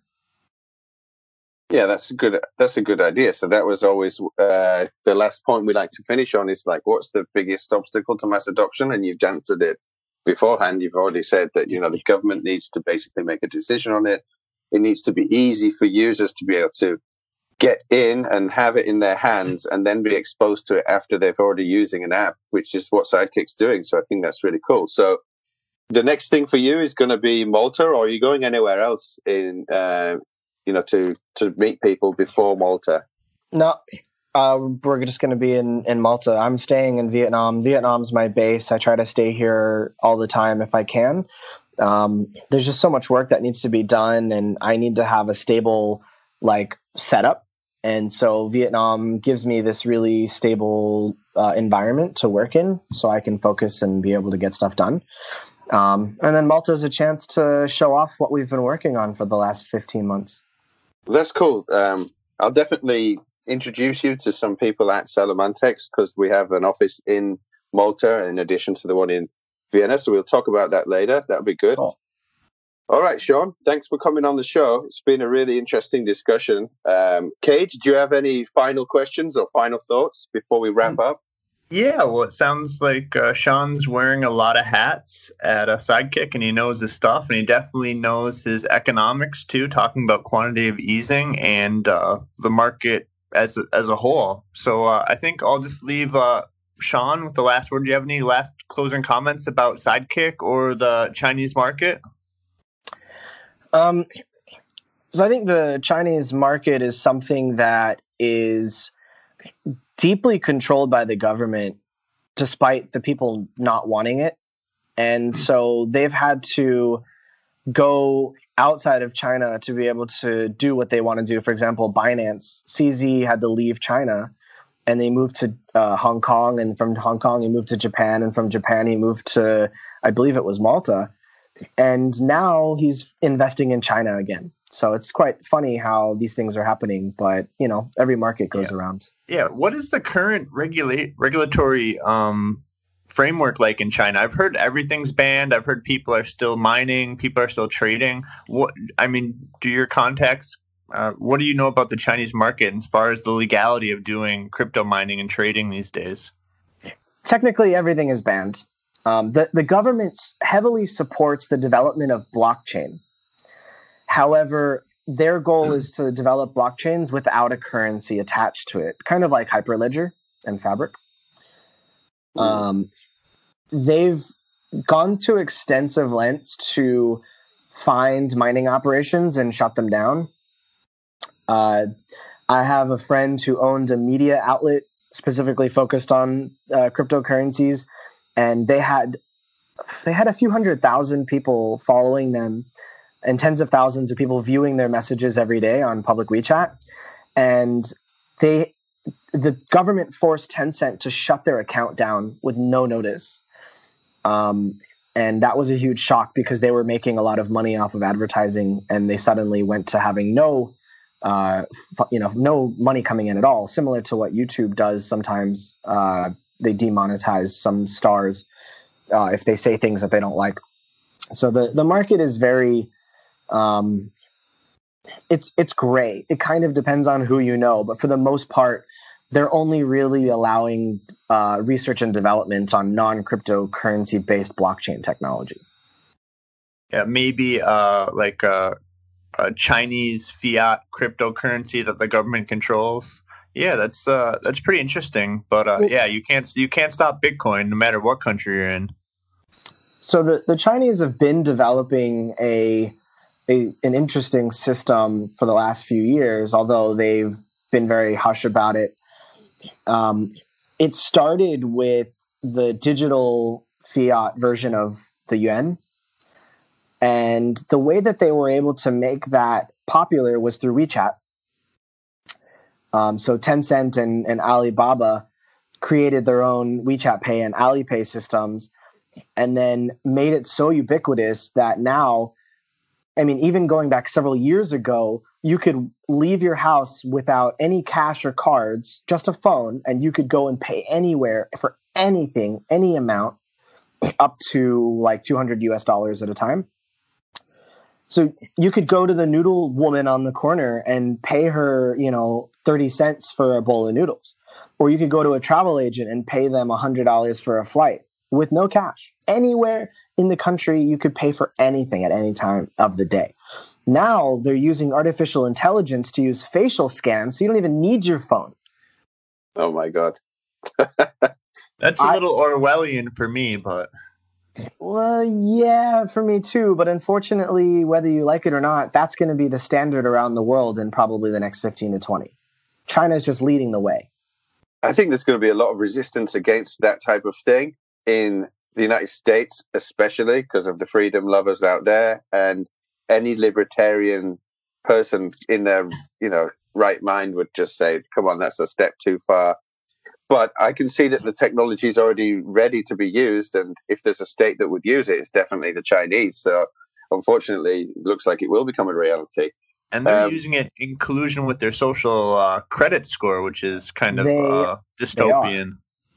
Yeah, that's a good. That's a good idea. So that was always uh, the last point we like to finish on. Is like, what's the biggest obstacle to mass adoption? And you've answered it beforehand. You've already said that you know the government needs to basically make a decision on it. It needs to be easy for users to be able to get in and have it in their hands, and then be exposed to it after they've already using an app, which is what Sidekick's doing. So I think that's really cool. So the next thing for you is going to be Malta, or are you going anywhere else in? Uh, you know, to, to meet people before Malta? No, uh, we're just going to be in, in Malta. I'm staying in Vietnam. Vietnam's my base. I try to stay here all the time if I can. Um, there's just so much work that needs to be done, and I need to have a stable, like, setup. And so Vietnam gives me this really stable uh, environment to work in so I can focus and be able to get stuff done. Um, and then Malta is a chance to show off what we've been working on for the last fifteen months. That's cool. Um, I'll definitely introduce you to some people at Salamantex because we have an office in Malta, in addition to the one in Vienna. So we'll talk about that later. That'll be good. Cool. All right, Sean, thanks for coming on the show. It's been a really interesting discussion. Um, Kate, do you have any final questions or final thoughts before we wrap up? Yeah, well, it sounds like uh, Sean's wearing a lot of hats at a Sidekick, and he knows his stuff, and he definitely knows his economics too, talking about quantitative easing and uh, the market as a, as a whole. So uh, I think I'll just leave uh, Sean with the last word. Do you have any last closing comments about Sidekick or the Chinese market? Um, so I think the Chinese market is something that is deeply controlled by the government, despite the people not wanting it. And so they've had to go outside of China to be able to do what they want to do. For example, Binance, C Z had to leave China and they moved to uh, Hong Kong. And from Hong Kong, he moved to Japan. And from Japan, he moved to, I believe it was Malta. And now he's investing in China again. So it's quite funny how these things are happening, but you know, every market goes yeah. around. Yeah. What is the current regulate regulatory um, framework like in China? I've heard everything's banned. I've heard people are still mining. People are still trading. What I mean, do your contacts? Uh, what do you know about the Chinese market as far as the legality of doing crypto mining and trading these days? Technically, everything is banned. Um, the the government heavily supports the development of blockchain. However, their goal is to develop blockchains without a currency attached to it, kind of like Hyperledger and Fabric. Um, they've gone to extensive lengths to find mining operations and shut them down. Uh, I have a friend who owned a media outlet specifically focused on uh, cryptocurrencies, and they had they had a few hundred thousand people following them and tens of thousands of people viewing their messages every day on public WeChat. And they, the government forced Tencent to shut their account down with no notice. Um, and that was a huge shock because they were making a lot of money off of advertising, and they suddenly went to having no, uh, you know, no money coming in at all. Similar to what YouTube does sometimes. Uh, they demonetize some stars uh, if they say things that they don't like. So the the market is very Um, it's it's gray. It kind of depends on who you know, but for the most part, they're only really allowing uh, research and development on non-cryptocurrency based blockchain technology. Yeah, maybe uh, like a, a Chinese fiat cryptocurrency that the government controls. Yeah, that's uh, that's pretty interesting. But uh, yeah, you can't you can't stop Bitcoin no matter what country you're in. So the the Chinese have been developing a A, an interesting system for the last few years, although they've been very hush about it. Um, it started with the digital fiat version of the yuan. And the way that they were able to make that popular was through WeChat. Um, so Tencent and, and Alibaba created their own WeChat Pay and Alipay systems, and then made it so ubiquitous that now, I mean, even going back several years ago, you could leave your house without any cash or cards, just a phone, and you could go and pay anywhere for anything, any amount, up to like two hundred U S dollars at a time. So you could go to the noodle woman on the corner and pay her, you know, thirty cents for a bowl of noodles. Or you could go to a travel agent and pay them one hundred dollars for a flight with no cash. Anywhere in the country, you could pay for anything at any time of the day. Now they're using artificial intelligence to use facial scans, so you don't even need your phone. Oh my God. That's a I, little Orwellian for me, but... Well, yeah, for me too. But unfortunately, whether you like it or not, that's going to be the standard around the world in probably the next fifteen to twenty. China's just leading the way. I think there's going to be a lot of resistance against that type of thing in the United States, especially because of the freedom lovers out there, and any libertarian person in their, you know, right mind would just say, come on, that's a step too far. But I can see that the technology is already ready to be used, and if there's a state that would use it, it's definitely the Chinese. So unfortunately, it looks like it will become a reality. And they're Um, using it in collusion with their social uh, credit score, which is kind of They- uh, dystopian.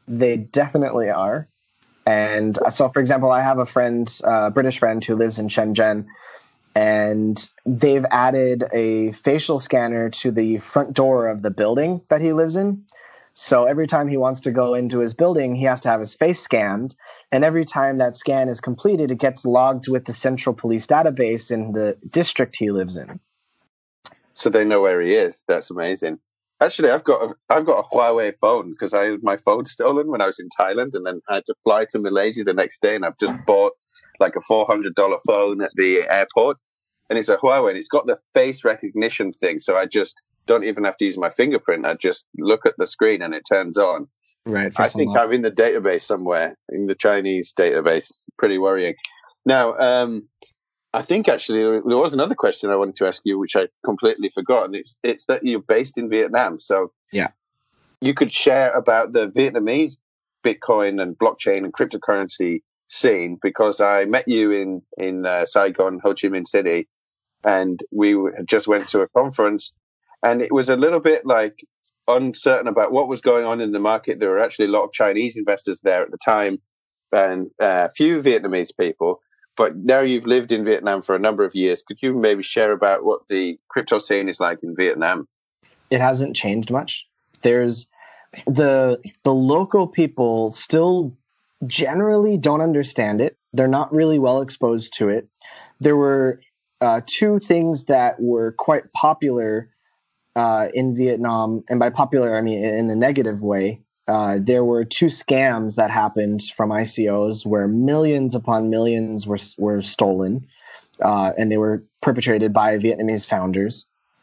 They definitely are. And so, for example, I have a friend, a uh, British friend who lives in Shenzhen, and they've added a facial scanner to the front door of the building that he lives in. So every time he wants to go into his building, he has to have his face scanned. And every time that scan is completed, it gets logged with the central police database in the district he lives in. So they know where he is. That's amazing. Actually, I've got a, I've got a Huawei phone because I had my phone stolen when I was in Thailand, and then I had to fly to Malaysia the next day, and I've just bought like a four hundred dollars phone at the airport, and it's a Huawei, and it's got the face recognition thing, so I just don't even have to use my fingerprint. I just look at the screen and it turns on. Right. I think I'm in the database somewhere, in the Chinese database. Pretty worrying. Now, um, I think actually there was another question I wanted to ask you, which I completely forgot, and it's it's that you're based in Vietnam. So yeah, you could share about the Vietnamese Bitcoin and blockchain and cryptocurrency scene, because I met you in in uh, Saigon, Ho Chi Minh City, and we had just went to a conference, and it was a little bit like uncertain about what was going on in the market. There were actually a lot of Chinese investors there at the time, and a few Vietnamese people. But now you've lived in Vietnam for a number of years. Could you maybe share about what the crypto scene is like in Vietnam? It hasn't changed much. There's the the local people still generally don't understand it. They're not really well exposed to it. There were uh, two things that were quite popular uh, in Vietnam, and by popular I mean in a negative way. Uh, there were two scams that happened from I C Os where millions upon millions were were stolen, uh, and they were perpetrated by Vietnamese founders.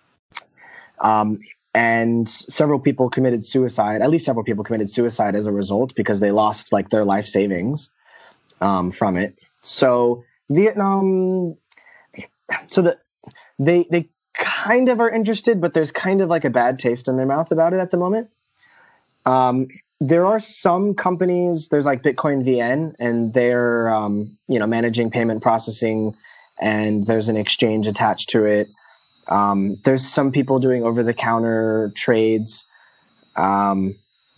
Um, and several people committed suicide. At least several people committed suicide as a result, because they lost like their life savings um, from it. So Vietnam, so that they they kind of are interested, but there's kind of like a bad taste in their mouth about it at the moment. Um, there are some companies, there's like Bitcoin V N, and they're, um, you know, managing payment processing, and there's an exchange attached to it. Um, there's some people doing over-the-counter trades. Um,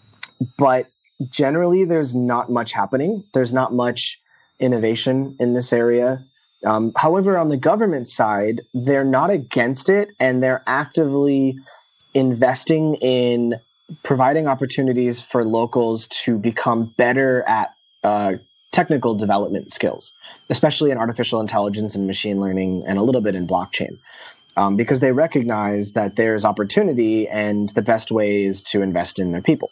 but generally there's not much happening. There's not much innovation in this area. Um, however, on the government side, they're not against it, and they're actively investing in providing opportunities for locals to become better at uh, technical development skills, especially in artificial intelligence and machine learning, and a little bit in blockchain, um, because they recognize that there's opportunity, and the best way is to invest in their people.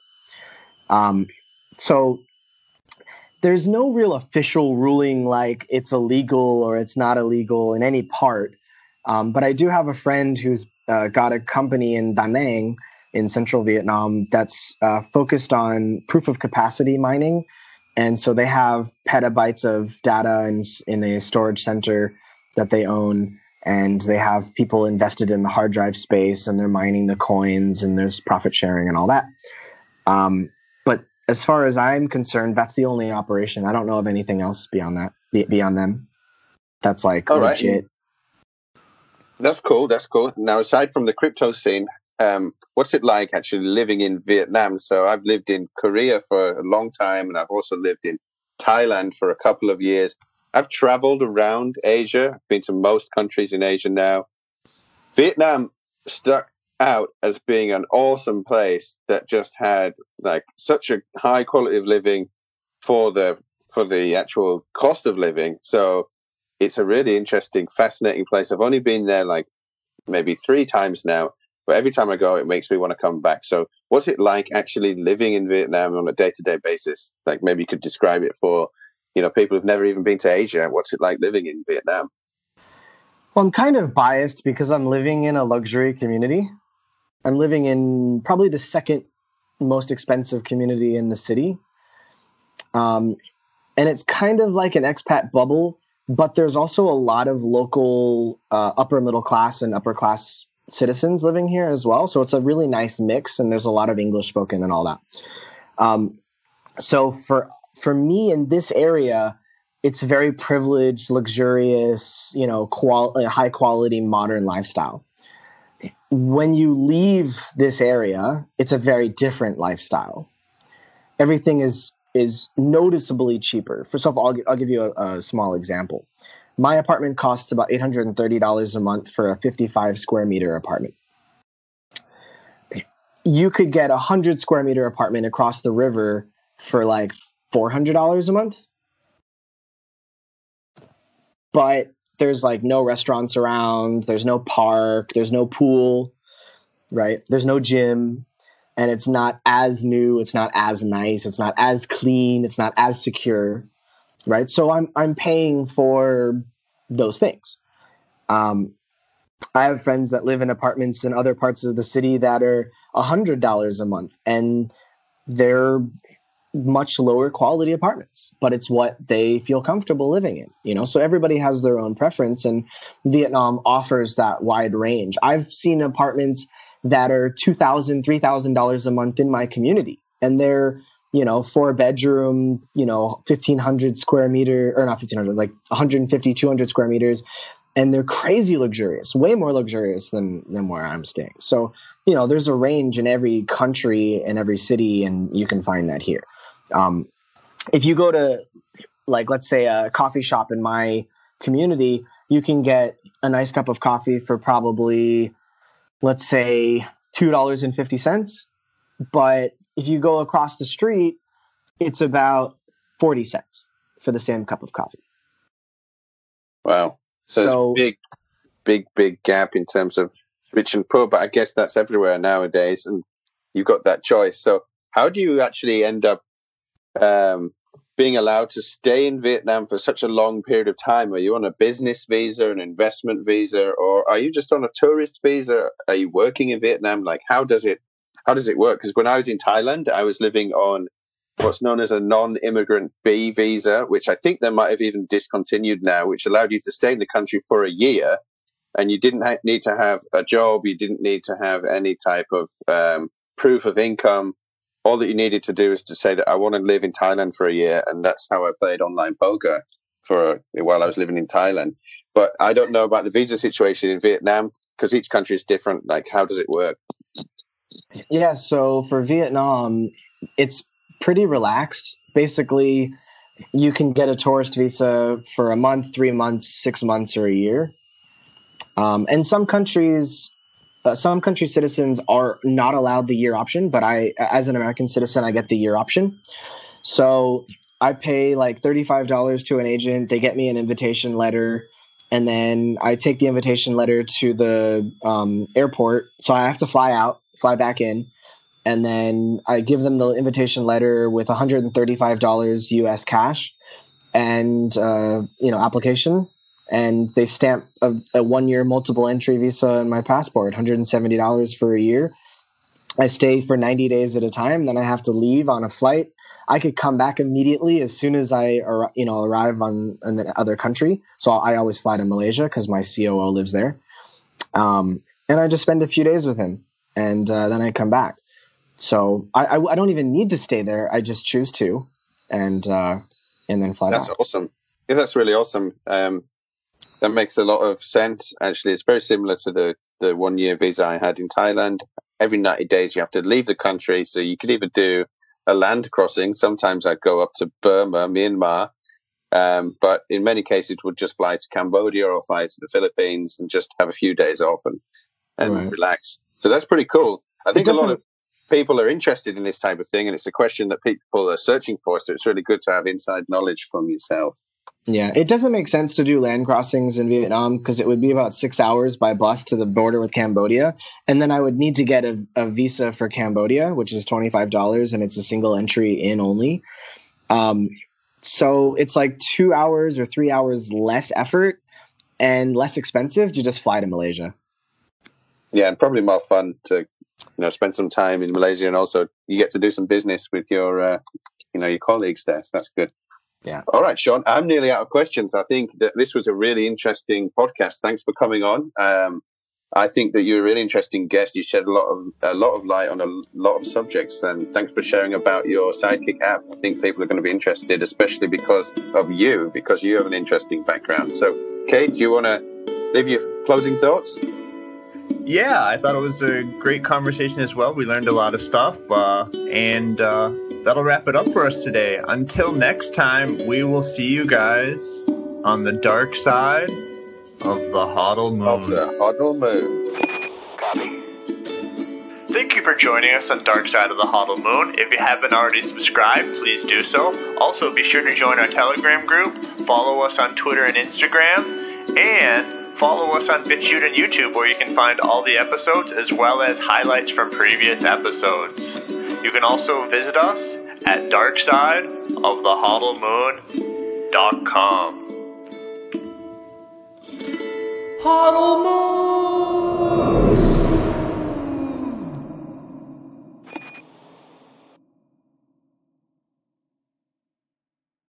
Um, so there's no real official ruling like it's illegal or it's not illegal in any part. Um, but I do have a friend who's uh, got a company in Da Nang in central Vietnam that's uh, focused on proof of capacity mining. And so they have petabytes of data in, in a storage center that they own, and they have people invested in the hard drive space, and they're mining the coins, and there's profit sharing and all that. Um, but as far as I'm concerned, that's the only operation. I don't know of anything else beyond that, beyond them. That's like all legit. Right. That's cool. That's cool. Now, aside from the crypto scene, Um, what's it like actually living in Vietnam? So I've lived in Korea for a long time, and I've also lived in Thailand for a couple of years. I've traveled around Asia, I've been to most countries in Asia now. Vietnam stuck out as being an awesome place that just had like such a high quality of living for the for the actual cost of living. So it's a really interesting, fascinating place. I've only been there like maybe three times now. But every time I go, it makes me want to come back. So what's it like actually living in Vietnam on a day-to-day basis? Like maybe you could describe it for, you know, people who've never even been to Asia. What's it like living in Vietnam? Well, I'm kind of biased because I'm living in a luxury community. I'm living in probably the second most expensive community in the city. Um, and it's kind of like an expat bubble, but there's also a lot of local uh, upper middle class and upper class citizens living here as well. So it's a really nice mix, and there's a lot of English spoken and all that. Um, so for for me in this area, it's very privileged, luxurious, you know, qual- high quality modern lifestyle. When you leave this area, it's a very different lifestyle. everything is is noticeably cheaper. First off, I'll, I'll give you a, a small example. My apartment costs about eight hundred thirty dollars a month for a fifty-five square meter apartment. You could get a one hundred square meter apartment across the river for like four hundred dollars a month. But there's like no restaurants around, there's no park, there's no pool, right? There's no gym, and it's not as new, it's not as nice, it's not as clean, it's not as secure, right? So I'm I'm paying for those things. Um, I have friends that live in apartments in other parts of the city that are one hundred dollars a month, and they're much lower quality apartments, but it's what they feel comfortable living in, you know? So everybody has their own preference, and Vietnam offers that wide range. I've seen apartments that are two thousand dollars, three thousand dollars a month in my community, and they're, you know, four bedroom, you know, fifteen hundred square meter, or not fifteen hundred, like one hundred fifty, two hundred square meters. And they're crazy luxurious, way more luxurious than, than where I'm staying. So, you know, there's a range in every country and every city, and you can find that here. Um, if you go to, like, let's say a coffee shop in my community, you can get a nice cup of coffee for probably, let's say, two dollars and fifty cents. But if you go across the street, it's about forty cents for the same cup of coffee. Wow. So, So, big, big, big gap in terms of rich and poor, but I guess that's everywhere nowadays, and you've got that choice. So how do you actually end up um, being allowed to stay in Vietnam for such a long period of time? Are you on a business visa, an investment visa, or are you just on a tourist visa? Are you working in Vietnam? Like, how does it, how does it work? Because when I was in Thailand, I was living on what's known as a non-immigrant B visa, which I think they might have even discontinued now, which allowed you to stay in the country for a year, and you didn't ha- need to have a job, you didn't need to have any type of um, proof of income. All that you needed to do is to say that I want to live in Thailand for a year, and that's how I played online poker for while I was living in Thailand. But I don't know about the visa situation in Vietnam, because each country is different. Like, how does it work? yeah, so for Vietnam, it's pretty relaxed. Basically, you can get a tourist visa for a month, three months, six months, or a year. Um, and some countries, uh, some country citizens are not allowed the year option, but I, as an American citizen, I get the year option. So I pay like thirty-five dollars to an agent. They get me an invitation letter, and then I take the invitation letter to the um, airport. So I have to fly out, fly back in. And then I give them the invitation letter with one hundred thirty-five dollars U S cash and, uh, you know, application. And they stamp a, a one-year multiple entry visa in my passport, one hundred seventy dollars for a year. I stay for ninety days at a time. Then I have to leave on a flight. I could come back immediately as soon as I, you know, arrive on in the other country. So I always fly to Malaysia because my C O O lives there. Um, and I just spend a few days with him, and uh, then I come back. So I, I, I don't even need to stay there. I just choose to, and uh, and then fly That's back. awesome. Yeah, that's really awesome. Um, that makes a lot of sense. Actually, it's very similar to the, the one year visa I had in Thailand. Every ninety days, you have to leave the country. So you could either do a land crossing. Sometimes I'd go up to Burma, Myanmar. Um, but in many cases, would just fly to Cambodia or fly to the Philippines and just have a few days off and, and Right. relax. So that's pretty cool. I think a lot doesn't- of people are interested in this type of thing, and it's a question that people are searching for. So it's really good to have inside knowledge from yourself. Yeah, it doesn't make sense to do land crossings in Vietnam because it would be about six hours by bus to the border with Cambodia. And then I would need to get a, a visa for Cambodia, which is twenty-five dollars, and it's a single entry in only. Um, so it's like two hours or three hours less effort and less expensive to just fly to Malaysia. Yeah, and probably more fun to, you know, spend some time in Malaysia, and also you get to do some business with your, uh, you know, your colleagues there. So that's good. Yeah. All right, Sean, I'm nearly out of questions. I think that this was a really interesting podcast. Thanks for coming on. Um, I think that you're a really interesting guest. You shed a lot of a lot of light on a lot of subjects, and thanks for sharing about your Sidekick app. I think people are going to be interested, especially because of you, because you have an interesting background. So, Kate, do you want to leave your closing thoughts? Yeah, I thought it was a great conversation as well. We learned a lot of stuff, uh, and uh, that'll wrap it up for us today. Until next time, we will see you guys on the dark side of the Hoddle Moon. Of the Hoddle Moon. Copy. Thank you for joining us on Dark Side of the Hoddle Moon. If you haven't already subscribed, please do so. Also, be sure to join our Telegram group, follow us on Twitter and Instagram, and follow us on BitChute and YouTube, where you can find all the episodes as well as highlights from previous episodes. You can also visit us at dark side of the hoddle moon dot com. Hoddle Moon!